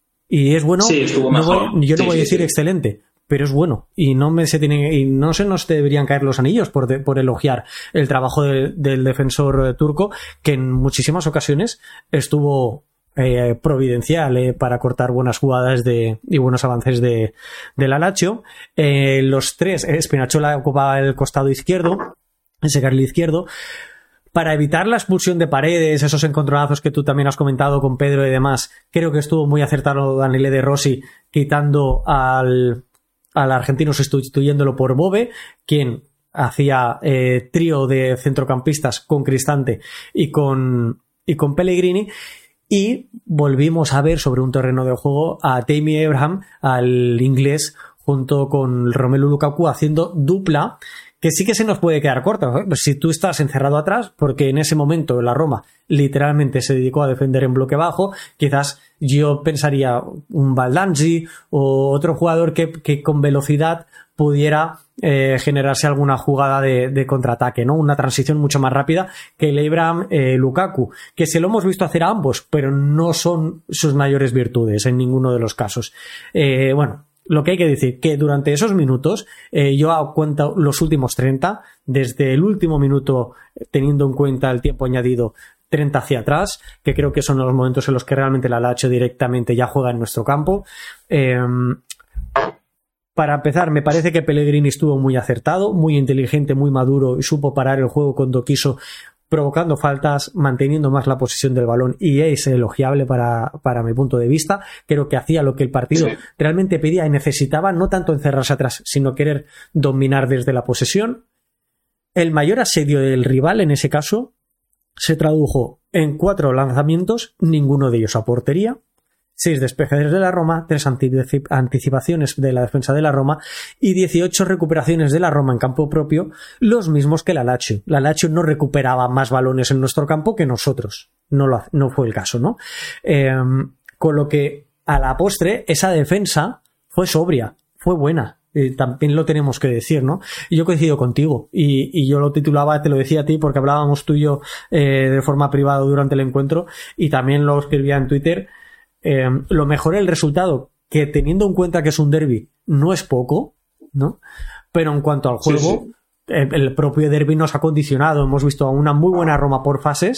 Y es bueno, sí, estuvo no mejor. voy, yo no sí, voy sí, a decir sí. excelente, pero es bueno y no me se tiene y no se nos deberían caer los anillos por, de, por elogiar el trabajo de, del defensor eh, turco, que en muchísimas ocasiones estuvo eh, providencial eh, para cortar buenas jugadas de y buenos avances de, de la Lazio. Eh, los tres, eh, Spinazzola ocupaba el costado izquierdo, ese carril izquierdo. Para evitar la expulsión de Paredes, esos encontronazos que tú también has comentado con Pedro y demás, creo que estuvo muy acertado Daniele De Rossi quitando al, al argentino, sustituyéndolo por Bove, quien hacía eh, trío de centrocampistas con Cristante y con, y con Pellegrini. Y volvimos a ver sobre un terreno de juego a Tammy Abraham, al inglés, junto con Romelu Lukaku, haciendo dupla, que sí que se nos puede quedar corta, ¿eh? Pues si tú estás encerrado atrás, porque en ese momento la Roma literalmente se dedicó a defender en bloque bajo, quizás yo pensaría un Baldanzi o otro jugador que, que con velocidad pudiera eh, generarse alguna jugada de, de contraataque, ¿no? Una transición mucho más rápida que el Abraham eh, Lukaku, que se lo hemos visto hacer a ambos, pero no son sus mayores virtudes en ninguno de los casos. Eh, bueno, lo que hay que decir, que durante esos minutos, eh, yo cuento los últimos treinta, desde el último minuto, teniendo en cuenta el tiempo añadido, treinta hacia atrás, que creo que son los momentos en los que realmente la Lazio directamente ya juega en nuestro campo. Eh, para empezar, me parece que Pellegrini estuvo muy acertado, muy inteligente, muy maduro y supo parar el juego cuando quiso, provocando faltas, manteniendo más la posesión del balón, y es elogiable para, para mi punto de vista. Creo que hacía lo que el partido sí. realmente pedía y necesitaba, no tanto encerrarse atrás, sino querer dominar desde la posesión. El mayor asedio del rival, en ese caso, se tradujo en cuatro lanzamientos, ninguno de ellos a portería, seis despejes de la Roma, tres anticipaciones de la defensa de la Roma y dieciocho recuperaciones de la Roma en campo propio, los mismos que la Lazio. La Lazio no recuperaba más balones en nuestro campo que nosotros. No, lo, no fue el caso, ¿no? Eh, con lo que, a la postre, esa defensa fue sobria, fue buena. Eh, también lo tenemos que decir, ¿no? Y yo coincido contigo. Y, y yo lo titulaba, te lo decía a ti, porque hablábamos tú y yo eh, de forma privada durante el encuentro, y también lo escribía en Twitter. Eh, lo mejor el resultado, que teniendo en cuenta que es un derbi no es poco, ¿no? Pero en cuanto al juego, sí, sí. El, el propio derbi nos ha condicionado. Hemos visto a una muy buena Roma por fases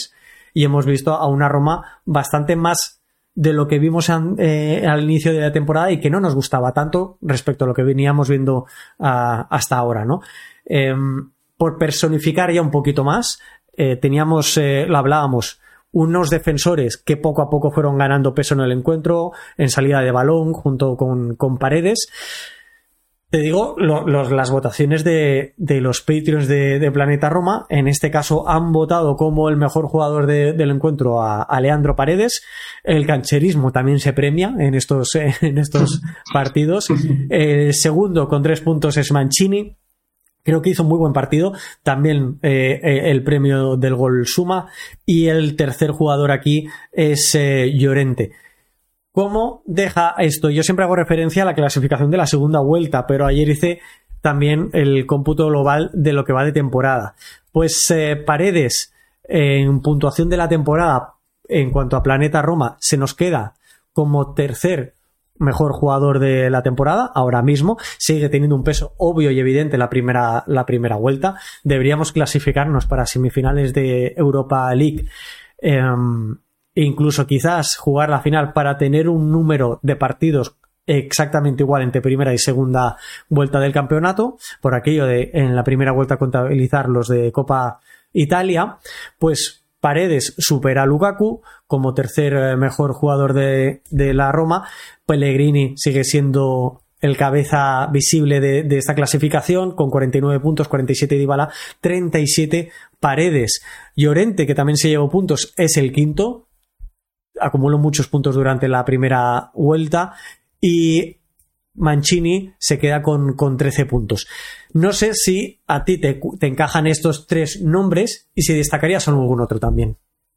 y hemos visto a una Roma bastante más de lo que vimos an, eh, al inicio de la temporada y que no nos gustaba tanto respecto a lo que veníamos viendo uh, hasta ahora, ¿no? Eh, por personificar ya un poquito más, eh, teníamos, eh, lo hablábamos, unos defensores que poco a poco fueron ganando peso en el encuentro, en salida de balón, junto con, con Paredes. Te digo, lo, los, las votaciones de, de los Patreons de, de Planeta Roma, en este caso han votado como el mejor jugador de, del encuentro a, a Leandro Paredes. El cancherismo también se premia en estos, en estos partidos. El segundo con tres puntos es Mancini. Creo que hizo un muy buen partido. También eh, eh, el premio del gol suma. Y el tercer jugador aquí es eh, Llorente. ¿Cómo deja esto? Yo siempre hago referencia a la clasificación de la segunda vuelta, pero ayer hice también el cómputo global de lo que va de temporada. Pues eh, Paredes, eh, en puntuación de la temporada, en cuanto a Planeta Roma, se nos queda como tercer mejor jugador de la temporada. Ahora mismo sigue teniendo un peso obvio y evidente la primera, la primera vuelta. Deberíamos clasificarnos para semifinales de Europa League. Eh, incluso quizás jugar la final para tener un número de partidos exactamente igual entre primera y segunda vuelta del campeonato, por aquello de en la primera vuelta contabilizar los de Copa Italia. Pues Paredes supera a Lukaku como tercer mejor jugador de, de la Roma. Pellegrini sigue siendo el cabeza visible de, de esta clasificación con cuarenta y nueve puntos, cuarenta y siete Dybala, treinta y siete Paredes. Llorente, que también se llevó puntos, es el quinto, acumuló muchos puntos durante la primera vuelta, y Mancini se queda con, con trece puntos. No sé si a ti te, te encajan estos tres nombres y si destacarías algún otro también.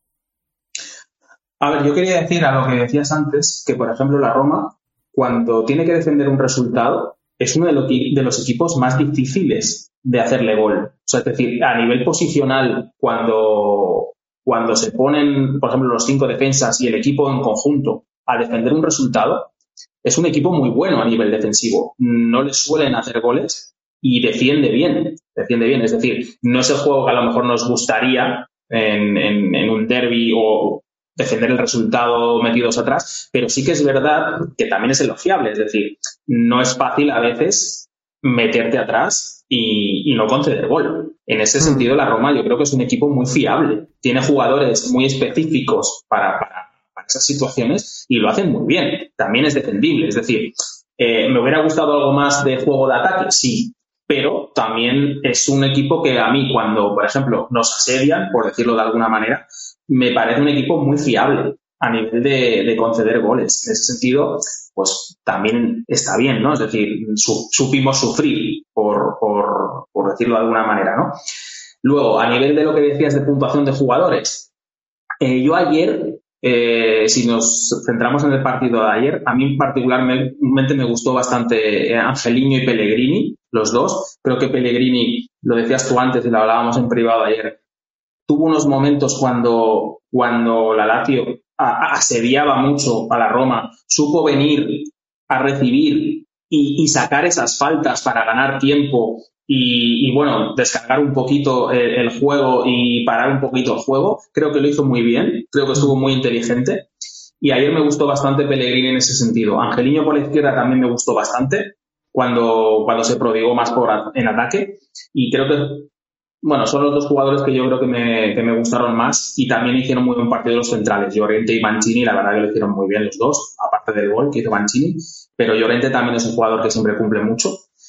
A ver, yo quería decir a lo que decías antes, que por ejemplo la Roma, cuando tiene que defender un resultado, es uno de los, de los equipos más difíciles de hacerle gol. O sea, es decir, a nivel posicional, cuando, cuando se ponen, por ejemplo, los cinco defensas y el equipo en conjunto a defender un resultado, es un equipo muy bueno a nivel defensivo. No le suelen hacer goles y defiende bien, defiende bien. Es decir, no es el juego que a lo mejor nos gustaría en, en, en un derbi o defender el resultado metidos atrás, pero sí que es verdad que también es elogiable. Es decir, no es fácil a veces meterte atrás y, y no conceder gol. En ese sentido, la Roma yo creo que es un equipo muy fiable. Tiene jugadores muy específicos para... para esas situaciones y lo hacen muy bien. También es defendible. Es decir, eh, ¿me hubiera gustado algo más de juego de ataque? Sí, pero también es un equipo que a mí cuando, por ejemplo, nos asedian, por decirlo de alguna manera, me parece un equipo muy fiable a nivel de, de conceder goles. En ese sentido, pues también está bien, ¿no? Es decir, su, supimos sufrir, por, por, por decirlo de alguna manera, ¿no? Luego, a nivel de lo que decías de puntuación de jugadores, eh, yo ayer... Eh, si nos centramos en el partido de ayer, a mí particularmente me gustó bastante Angelino y Pellegrini, los dos. Creo que Pellegrini, lo decías tú antes y lo hablábamos en privado ayer, tuvo unos momentos cuando, cuando la Lazio a, asediaba mucho a la Roma, supo venir a recibir y, y sacar esas faltas para ganar tiempo y, y bueno, descargar un poquito el, el juego y parar un poquito el juego. Creo que lo hizo muy bien, creo que estuvo muy inteligente y ayer me gustó bastante Pellegrini en ese sentido. Angelino por la izquierda también me gustó bastante cuando, cuando se prodigó más por a, en ataque, y creo que bueno, son los dos jugadores que yo creo que me, que me gustaron más, y también hicieron muy buen partido los centrales, Llorente y Mancini. La verdad que lo hicieron muy bien los dos, aparte del gol que hizo Mancini, pero Llorente también es un jugador que siempre cumple mucho.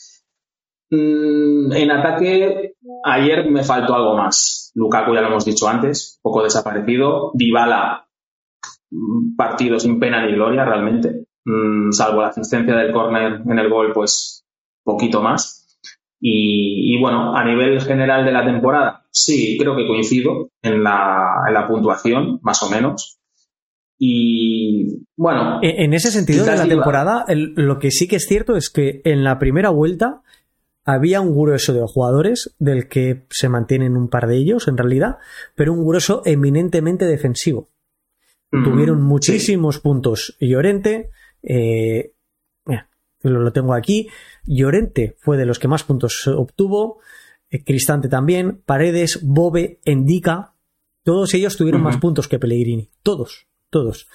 En ataque, ayer me faltó algo más. Lukaku ya lo hemos dicho antes, poco desaparecido. Dybala, partido sin pena ni gloria realmente, salvo la asistencia del córner en el gol, pues poquito más. Y, y bueno, a nivel general de la temporada, sí, creo que coincido en la, en la puntuación, más o menos. Y bueno, en ese sentido de la temporada, el, lo que sí que es cierto es que en la primera vuelta había un grueso de jugadores, del que se mantienen un par de ellos en realidad, pero un grueso eminentemente defensivo. Mm, Tuvieron muchísimos sí. puntos Llorente, eh, mira, lo, lo tengo aquí, Llorente fue de los que más puntos obtuvo, eh, Cristante también, Paredes, Bove, Endika, Todos ellos tuvieron uh-huh. más puntos que Pellegrini. Todos, todos.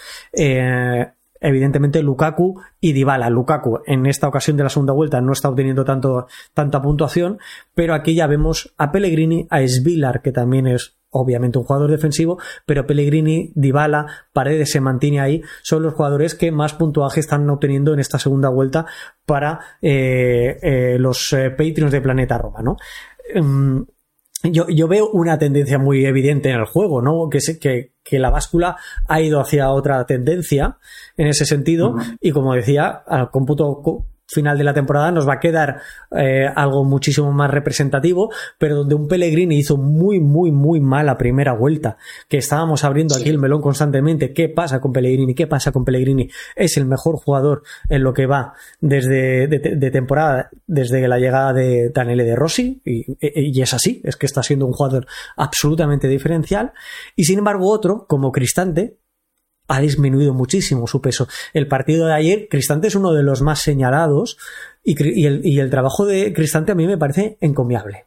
Eh, evidentemente Lukaku y Dybala. Lukaku en esta ocasión de la segunda vuelta no está obteniendo tanto, tanta puntuación, pero aquí ya vemos a Pellegrini, a Svilar, que también es obviamente un jugador defensivo, pero Pellegrini, Dybala, Paredes se mantiene ahí, son los jugadores que más puntuaje están obteniendo en esta segunda vuelta para eh, eh, los eh, Patreons de Planeta Roma, ¿no? Um, yo, yo veo una tendencia muy evidente en el juego, ¿no? Que, se, que, que la báscula ha ido hacia otra tendencia en ese sentido, uh-huh. y como decía, al cómputo final de la temporada nos va a quedar eh, algo muchísimo más representativo, pero donde un Pellegrini hizo muy muy muy mala primera vuelta, que estábamos abriendo sí. aquí el melón constantemente. ¿Qué pasa con Pellegrini? ¿Qué pasa con Pellegrini? Es el mejor jugador en lo que va desde de, de temporada, desde la llegada de Daniele De Rossi, y, y es así, es que está siendo un jugador absolutamente diferencial, y sin embargo otro como Cristante ha disminuido muchísimo su peso. El partido de ayer, Cristante es uno de los más señalados, y, y, el, y el trabajo de Cristante a mí me parece encomiable.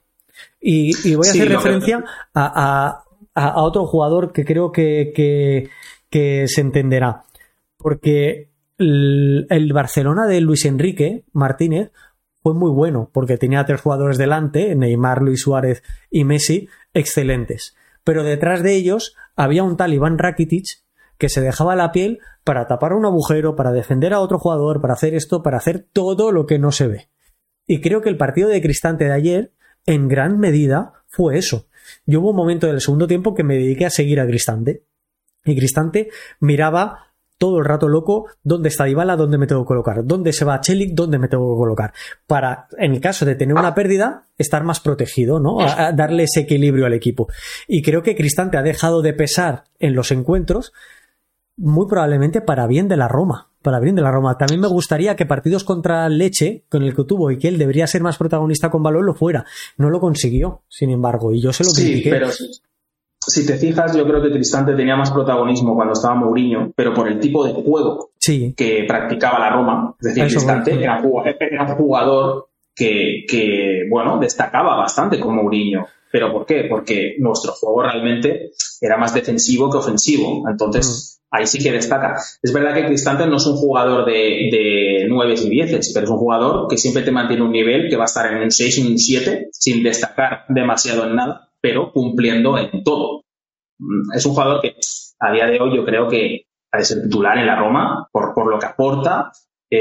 Y, y voy a sí, hacer referencia que... a, a, a otro jugador que creo que, que, que se entenderá. Porque el, el Barcelona de Luis Enrique Martínez fue muy bueno, porque tenía tres jugadores delante, Neymar, Luis Suárez y Messi, excelentes. Pero detrás de ellos había un tal Iván Rakitic que se dejaba la piel para tapar un agujero, para defender a otro jugador, para hacer esto, para hacer todo lo que no se ve. Y creo que el partido de Cristante de ayer, en gran medida, fue eso. Yo hubo un momento del segundo tiempo que me dediqué a seguir a Cristante. Y Cristante miraba todo el rato loco dónde está Dybala, dónde me tengo que colocar, dónde se va Chelik, dónde me tengo que colocar, para, en el caso de tener una pérdida, estar más protegido, ¿no? A, a darle ese equilibrio al equipo. Y creo que Cristante ha dejado de pesar en los encuentros, muy probablemente para bien de la Roma, para bien de la Roma. También me gustaría que partidos contra Lecce, con el que tuvo y que él debería ser más protagonista con balón, lo fuera. No lo consiguió, sin embargo, y yo se lo sí, critiqué. Pero si te fijas, yo creo que Cristante tenía más protagonismo cuando estaba Mourinho, pero por el tipo de juego sí. que practicaba la Roma. Es decir, Eso Cristante era, era un jugador que, que, bueno, destacaba bastante con Mourinho. ¿Pero por qué? Porque nuestro juego realmente era más defensivo que ofensivo. Entonces, mm. ahí sí que destaca. Es verdad que Cristante no es un jugador de, de nueve y diez, pero es un jugador que siempre te mantiene un nivel que va a estar en un seis y un siete, sin destacar demasiado en nada, pero cumpliendo en todo. Es un jugador que a día de hoy yo creo que ha de ser titular en la Roma por, por lo que aporta.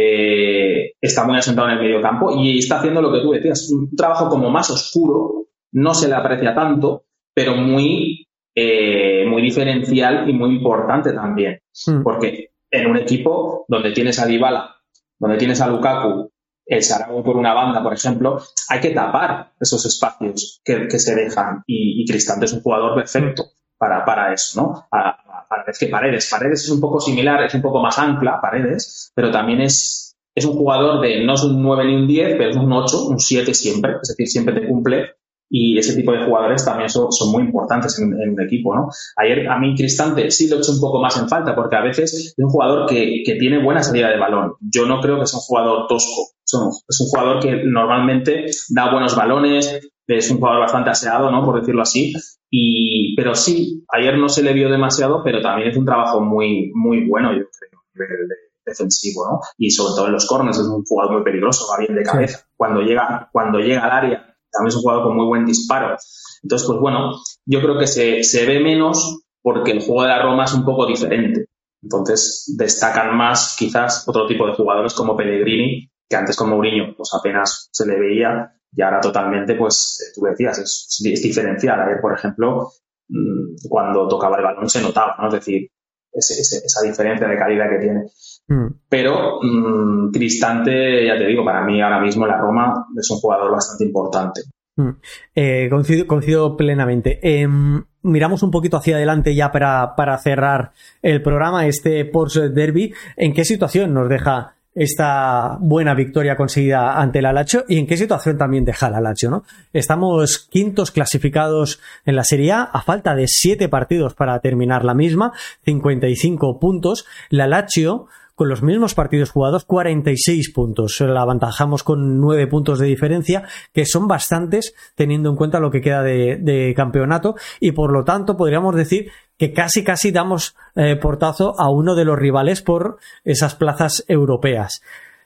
Eh, está muy asentado en el mediocampo y está haciendo lo que tú decías, un trabajo como más oscuro, no se le aprecia tanto, pero muy, eh, muy diferencial y muy importante también. Mm. Porque en un equipo donde tienes a Dybala, donde tienes a Lukaku, el Sarabia por una banda, por ejemplo, hay que tapar esos espacios que, que se dejan. Y, y Cristante es un jugador perfecto para, para eso, ¿no? A, a, a la vez que Paredes. Paredes es un poco similar, es un poco más ancla, Paredes, pero también es, es un jugador de, no es un nueve ni un diez, pero es un ocho, un siete siempre. Es decir, siempre te cumple. Y ese tipo de jugadores también son, son muy importantes en, en el equipo, ¿no? Ayer a mí Cristante sí lo he hecho un poco más en falta porque a veces es un jugador que, que tiene buena salida de balón. Yo no creo que sea un jugador tosco. Es un jugador que normalmente da buenos balones, es un jugador bastante aseado, ¿no? Por decirlo así. Y, pero sí, ayer no se le vio demasiado, pero también es un trabajo muy, muy bueno, yo creo, a nivel de defensivo, ¿no? Y sobre todo en los corners es un jugador muy peligroso, va bien de cabeza. Sí. Cuando llega, cuando llega al área, también es un jugador con muy buen disparo. Entonces, pues bueno, yo creo que se, se ve menos porque el juego de la Roma es un poco diferente. Entonces, destacan más quizás otro tipo de jugadores como Pellegrini, que antes con Mourinho pues apenas se le veía, y ahora totalmente, pues tú decías, es, es diferencial. Ayer, por ejemplo, cuando tocaba el balón se notaba, ¿no? Es decir, ese, ese, esa diferencia de calidad que tiene. Mm. Pero mmm, Cristante, ya te digo, para mí ahora mismo la Roma es un jugador bastante importante. Mm. Eh, coincido, coincido plenamente. Eh, miramos un poquito hacia adelante ya para, para cerrar el programa, este Porsche Derby. ¿En qué situación nos deja esta buena victoria conseguida ante el Lazio y en qué situación también deja el Lazio, ¿no? Estamos quintos clasificados en la Serie A a falta de siete partidos para terminar la misma, cincuenta y cinco puntos. La Lazio con los mismos partidos jugados, cuarenta y seis puntos. La aventajamos con nueve puntos de diferencia, que son bastantes teniendo en cuenta lo que queda de, de campeonato, y por lo tanto podríamos decir que casi casi damos eh, portazo a uno de los rivales por esas plazas europeas.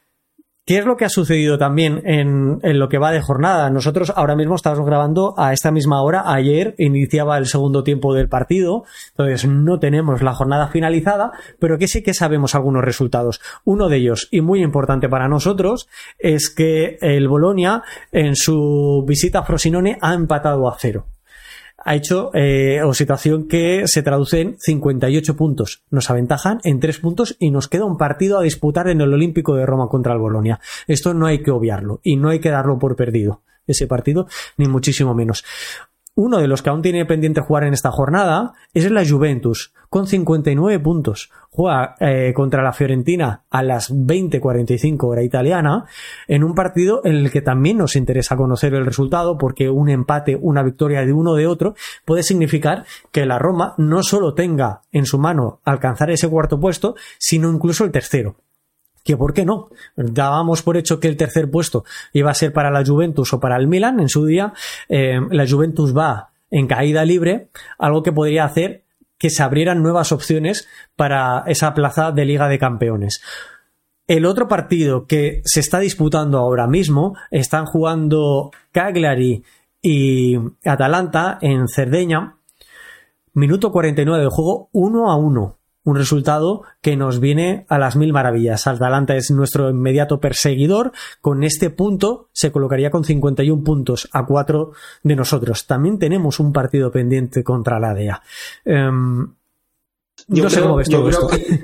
¿Qué es lo que ha sucedido también en, en lo que va de jornada? Nosotros ahora mismo estamos grabando a esta misma hora. Ayer iniciaba el segundo tiempo del partido, entonces no tenemos la jornada finalizada, pero que sí que sabemos algunos resultados. Uno de ellos, y muy importante para nosotros, es que el Bologna en su visita a Frosinone ha empatado a cero. Ha hecho eh, o situación que se traduce en cincuenta y ocho puntos. Nos aventajan en tres puntos y nos queda un partido a disputar en el Olímpico de Roma contra el Bologna. Esto no hay que obviarlo y no hay que darlo por perdido, ese partido, ni muchísimo menos. Uno de los que aún tiene pendiente jugar en esta jornada es la Juventus, con cincuenta y nueve puntos. Juega eh, contra la Fiorentina a las veinte cuarenta y cinco hora italiana, en un partido en el que también nos interesa conocer el resultado, porque un empate, una victoria de uno o de otro puede significar que la Roma no solo tenga en su mano alcanzar ese cuarto puesto, sino incluso el tercero. Que por qué no, dábamos por hecho que el tercer puesto iba a ser para la Juventus o para el Milan en su día. eh, la Juventus va en caída libre, algo que podría hacer que se abrieran nuevas opciones para esa plaza de Liga de Campeones. El otro partido que se está disputando ahora mismo, están jugando Cagliari y Atalanta en Cerdeña, minuto cuarenta y nueve de juego, uno a uno. Un resultado que nos viene a las mil maravillas. Atalanta es nuestro inmediato perseguidor. Con este punto se colocaría con cincuenta y uno puntos, a cuatro de nosotros. También tenemos un partido pendiente contra la A D E A. Um, no sé cómo ves todo esto. Que,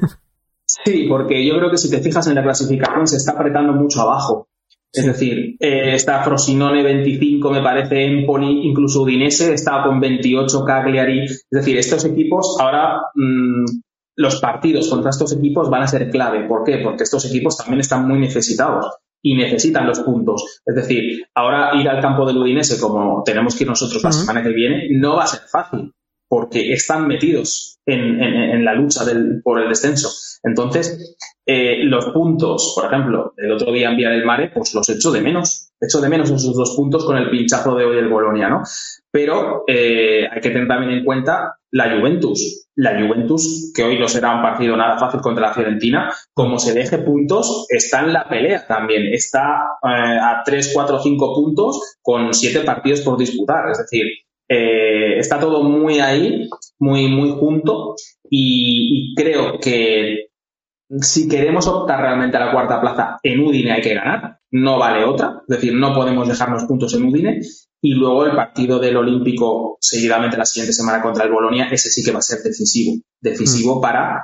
sí, porque yo creo que si te fijas en la clasificación se está apretando mucho abajo. Es decir, eh, está Frosinone veinticinco, me parece, Empoli, incluso Udinese está con veintiocho, Cagliari. Es decir, estos equipos ahora... Mmm, los partidos contra estos equipos van a ser clave. ¿Por qué? Porque estos equipos también están muy necesitados y necesitan los puntos. Es decir, ahora ir al campo del Udinese, como tenemos que ir nosotros la uh-huh. semana que viene, no va a ser fácil, porque están metidos en, en, en la lucha del, por el descenso. Entonces, eh, los puntos, por ejemplo, el otro día en Via del Mare, pues los echo de menos. Echo de menos esos dos puntos con el pinchazo de hoy del Bologna, ¿no? Pero eh, hay que tener también en cuenta la Juventus. La Juventus, que hoy no será un partido nada fácil contra la Fiorentina, como se deje puntos, está en la pelea también. Está eh, a tres, cuatro, cinco puntos con siete partidos por disputar. Es decir, eh, está todo muy ahí, muy, muy junto, y, y creo que si queremos optar realmente a la cuarta plaza, en Udine hay que ganar, no vale otra. Es decir, no podemos dejarnos puntos en Udine. Y luego el partido del Olímpico, seguidamente la siguiente semana contra el Bologna, ese sí que va a ser decisivo. Decisivo mm. para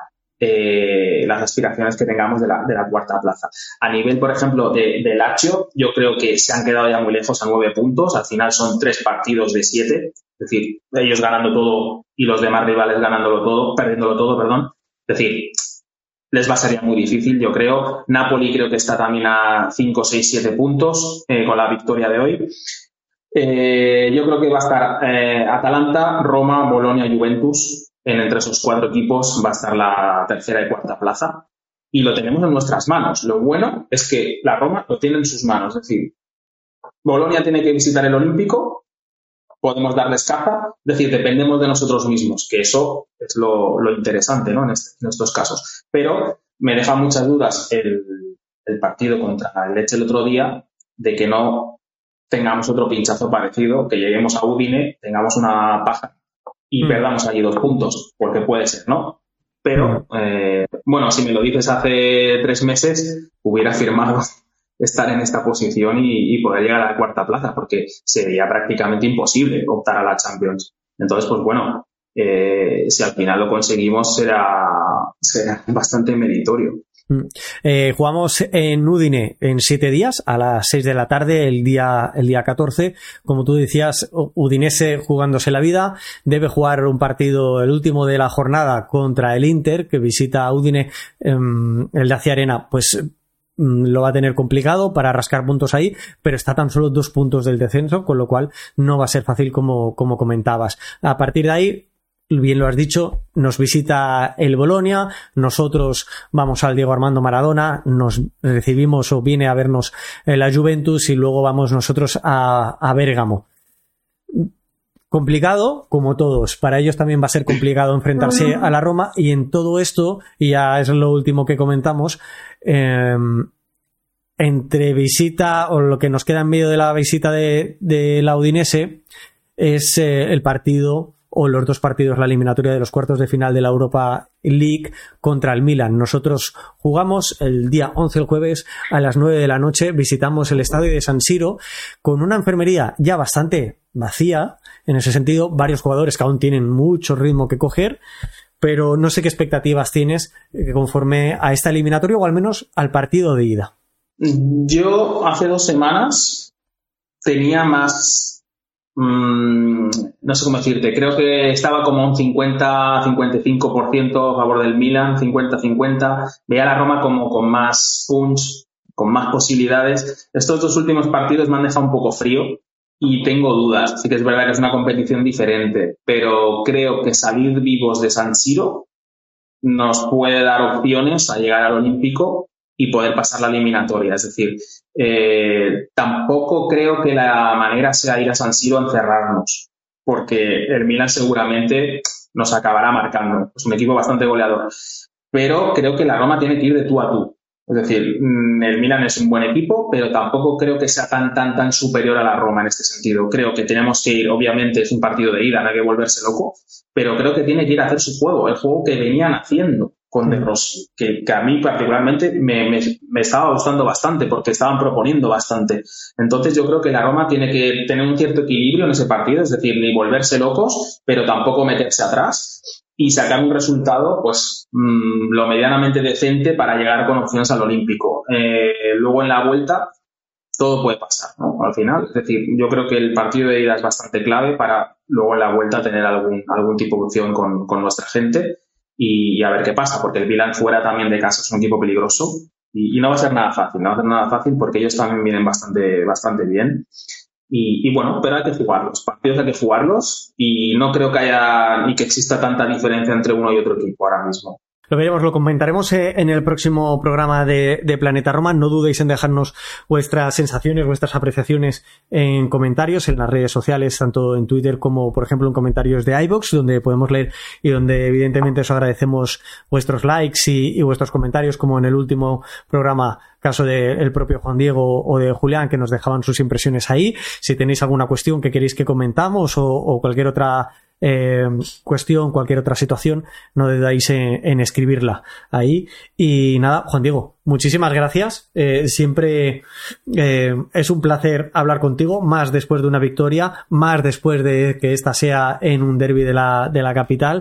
eh, las aspiraciones que tengamos de la, de la cuarta plaza. A nivel, por ejemplo, de, de Lazio, yo creo que se han quedado ya muy lejos a nueve puntos. Al final son tres partidos de siete. Es decir, ellos ganando todo y los demás rivales ganándolo todo, perdiéndolo todo, perdón. Es decir, les va a ser ya muy difícil, yo creo. Napoli creo que está también a cinco, seis, siete puntos eh, con la victoria de hoy. Eh, yo creo que va a estar eh, Atalanta, Roma, Bologna, Juventus. En entre esos cuatro equipos va a estar la tercera y cuarta plaza. Y lo tenemos en nuestras manos. Lo bueno es que la Roma lo tiene en sus manos. Es decir, Bologna tiene que visitar el Olímpico, podemos darles caza. Es decir, dependemos de nosotros mismos, que eso es lo, lo interesante, ¿no? en, este, en estos casos. Pero me deja muchas dudas el, el partido contra el Lecce el otro día, de que no tengamos otro pinchazo parecido, que lleguemos a Udine, tengamos una paja y mm. perdamos allí dos puntos, porque puede ser, ¿no? Pero, eh, bueno, si me lo dices hace tres meses, hubiera firmado estar en esta posición y, y poder llegar a la cuarta plaza, porque sería prácticamente imposible optar a la Champions. Entonces, pues bueno, eh, si al final lo conseguimos será, será bastante meritorio. Eh, jugamos en Udine en siete días a las seis de la tarde el día, el día catorce. Como tú decías, Udinese jugándose la vida, debe jugar un partido, el último de la jornada, contra el Inter, que visita a Udine. Eh, el de Hacia Arena, pues lo va a tener complicado para rascar puntos ahí, pero está tan solo dos puntos del descenso, con lo cual no va a ser fácil, como, como comentabas. A partir de ahí, bien lo has dicho, nos visita el Bolonia, nosotros vamos al Diego Armando Maradona, nos recibimos o viene a vernos la Juventus y luego vamos nosotros a, a Bérgamo. Complicado, como todos. Para ellos también va a ser complicado enfrentarse a la Roma, y en todo esto, y ya es lo último que comentamos, eh, entre visita o lo que nos queda en medio de la visita de, de la Udinese es eh, el partido o los dos partidos, la eliminatoria de los cuartos de final de la Europa League contra el Milan. Nosotros jugamos el día once, el jueves, a las nueve de la noche, visitamos el estadio de San Siro con una enfermería ya bastante vacía, en ese sentido, varios jugadores que aún tienen mucho ritmo que coger, pero no sé qué expectativas tienes conforme a esta eliminatoria o al menos al partido de ida. Yo hace dos semanas tenía más... Mm, no sé cómo decirte, creo que estaba como un cincuenta a cincuenta y cinco por ciento a favor del Milan, cincuenta a cincuenta. Veía a la Roma como con más punch, con más posibilidades. Estos dos últimos partidos me han dejado un poco frío y tengo dudas. Sí que es verdad que es una competición diferente, pero creo que salir vivos de San Siro nos puede dar opciones a llegar al Olímpico y poder pasar la eliminatoria. Es decir, eh, tampoco creo que la manera sea ir a San Siro a encerrarnos, porque el Milan seguramente nos acabará marcando. Es un equipo bastante goleador. Pero creo que la Roma tiene que ir de tú a tú. Es decir, el Milan es un buen equipo, pero tampoco creo que sea tan, tan, tan superior a la Roma en este sentido. Creo que tenemos que ir, obviamente es un partido de ida, no hay que volverse loco, pero creo que tiene que ir a hacer su juego, el juego que venían haciendo con De Rossi, que, que a mí particularmente me, me, me estaba gustando bastante porque estaban proponiendo bastante. Entonces yo creo que la Roma tiene que tener un cierto equilibrio en ese partido, es decir, ni volverse locos, pero tampoco meterse atrás y sacar un resultado pues mmm, lo medianamente decente para llegar con opciones al Olímpico. Eh, luego en la vuelta todo puede pasar, ¿no? Al final, es decir, yo creo que el partido de ida es bastante clave para luego en la vuelta tener algún, algún tipo de opción con, con nuestra gente y, y a ver qué pasa, porque el Milan fuera también de casa es un equipo peligroso y, y no va a ser nada fácil, no va a ser nada fácil porque ellos también vienen bastante, bastante bien. Y, y bueno, pero hay que jugarlos, partidos hay que jugarlos y no creo que haya ni que exista tanta diferencia entre uno y otro equipo ahora mismo. Lo veremos, lo comentaremos en el próximo programa de, de Planeta Roma. No dudéis en dejarnos vuestras sensaciones, vuestras apreciaciones en comentarios en las redes sociales, tanto en Twitter como, por ejemplo, en comentarios de iVoox, donde podemos leer y donde evidentemente os agradecemos vuestros likes y, y vuestros comentarios, como en el último programa, caso del propio Juan Diego o de Julián, que nos dejaban sus impresiones ahí. Si tenéis alguna cuestión que queréis que comentamos o, o cualquier otra Eh, cuestión, cualquier otra situación, no dudáis en, en escribirla ahí. Y nada, Juan Diego, muchísimas gracias. Eh, siempre eh, es un placer hablar contigo, más después de una victoria, más después de que esta sea en un derbi de la, de la capital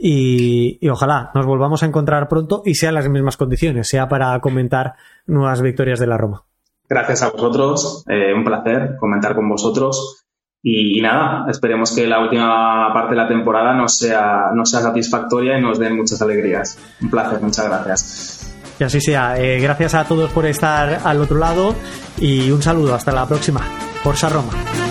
y, y ojalá nos volvamos a encontrar pronto y sea en las mismas condiciones, sea para comentar nuevas victorias de la Roma. Gracias a vosotros, eh, un placer comentar con vosotros. Y, y nada, esperemos que la última parte de la temporada no sea, no sea satisfactoria y nos den muchas alegrías. Un placer, muchas gracias. Y así sea. Eh, gracias a todos por estar al otro lado y un saludo. Hasta la próxima. Forza Roma.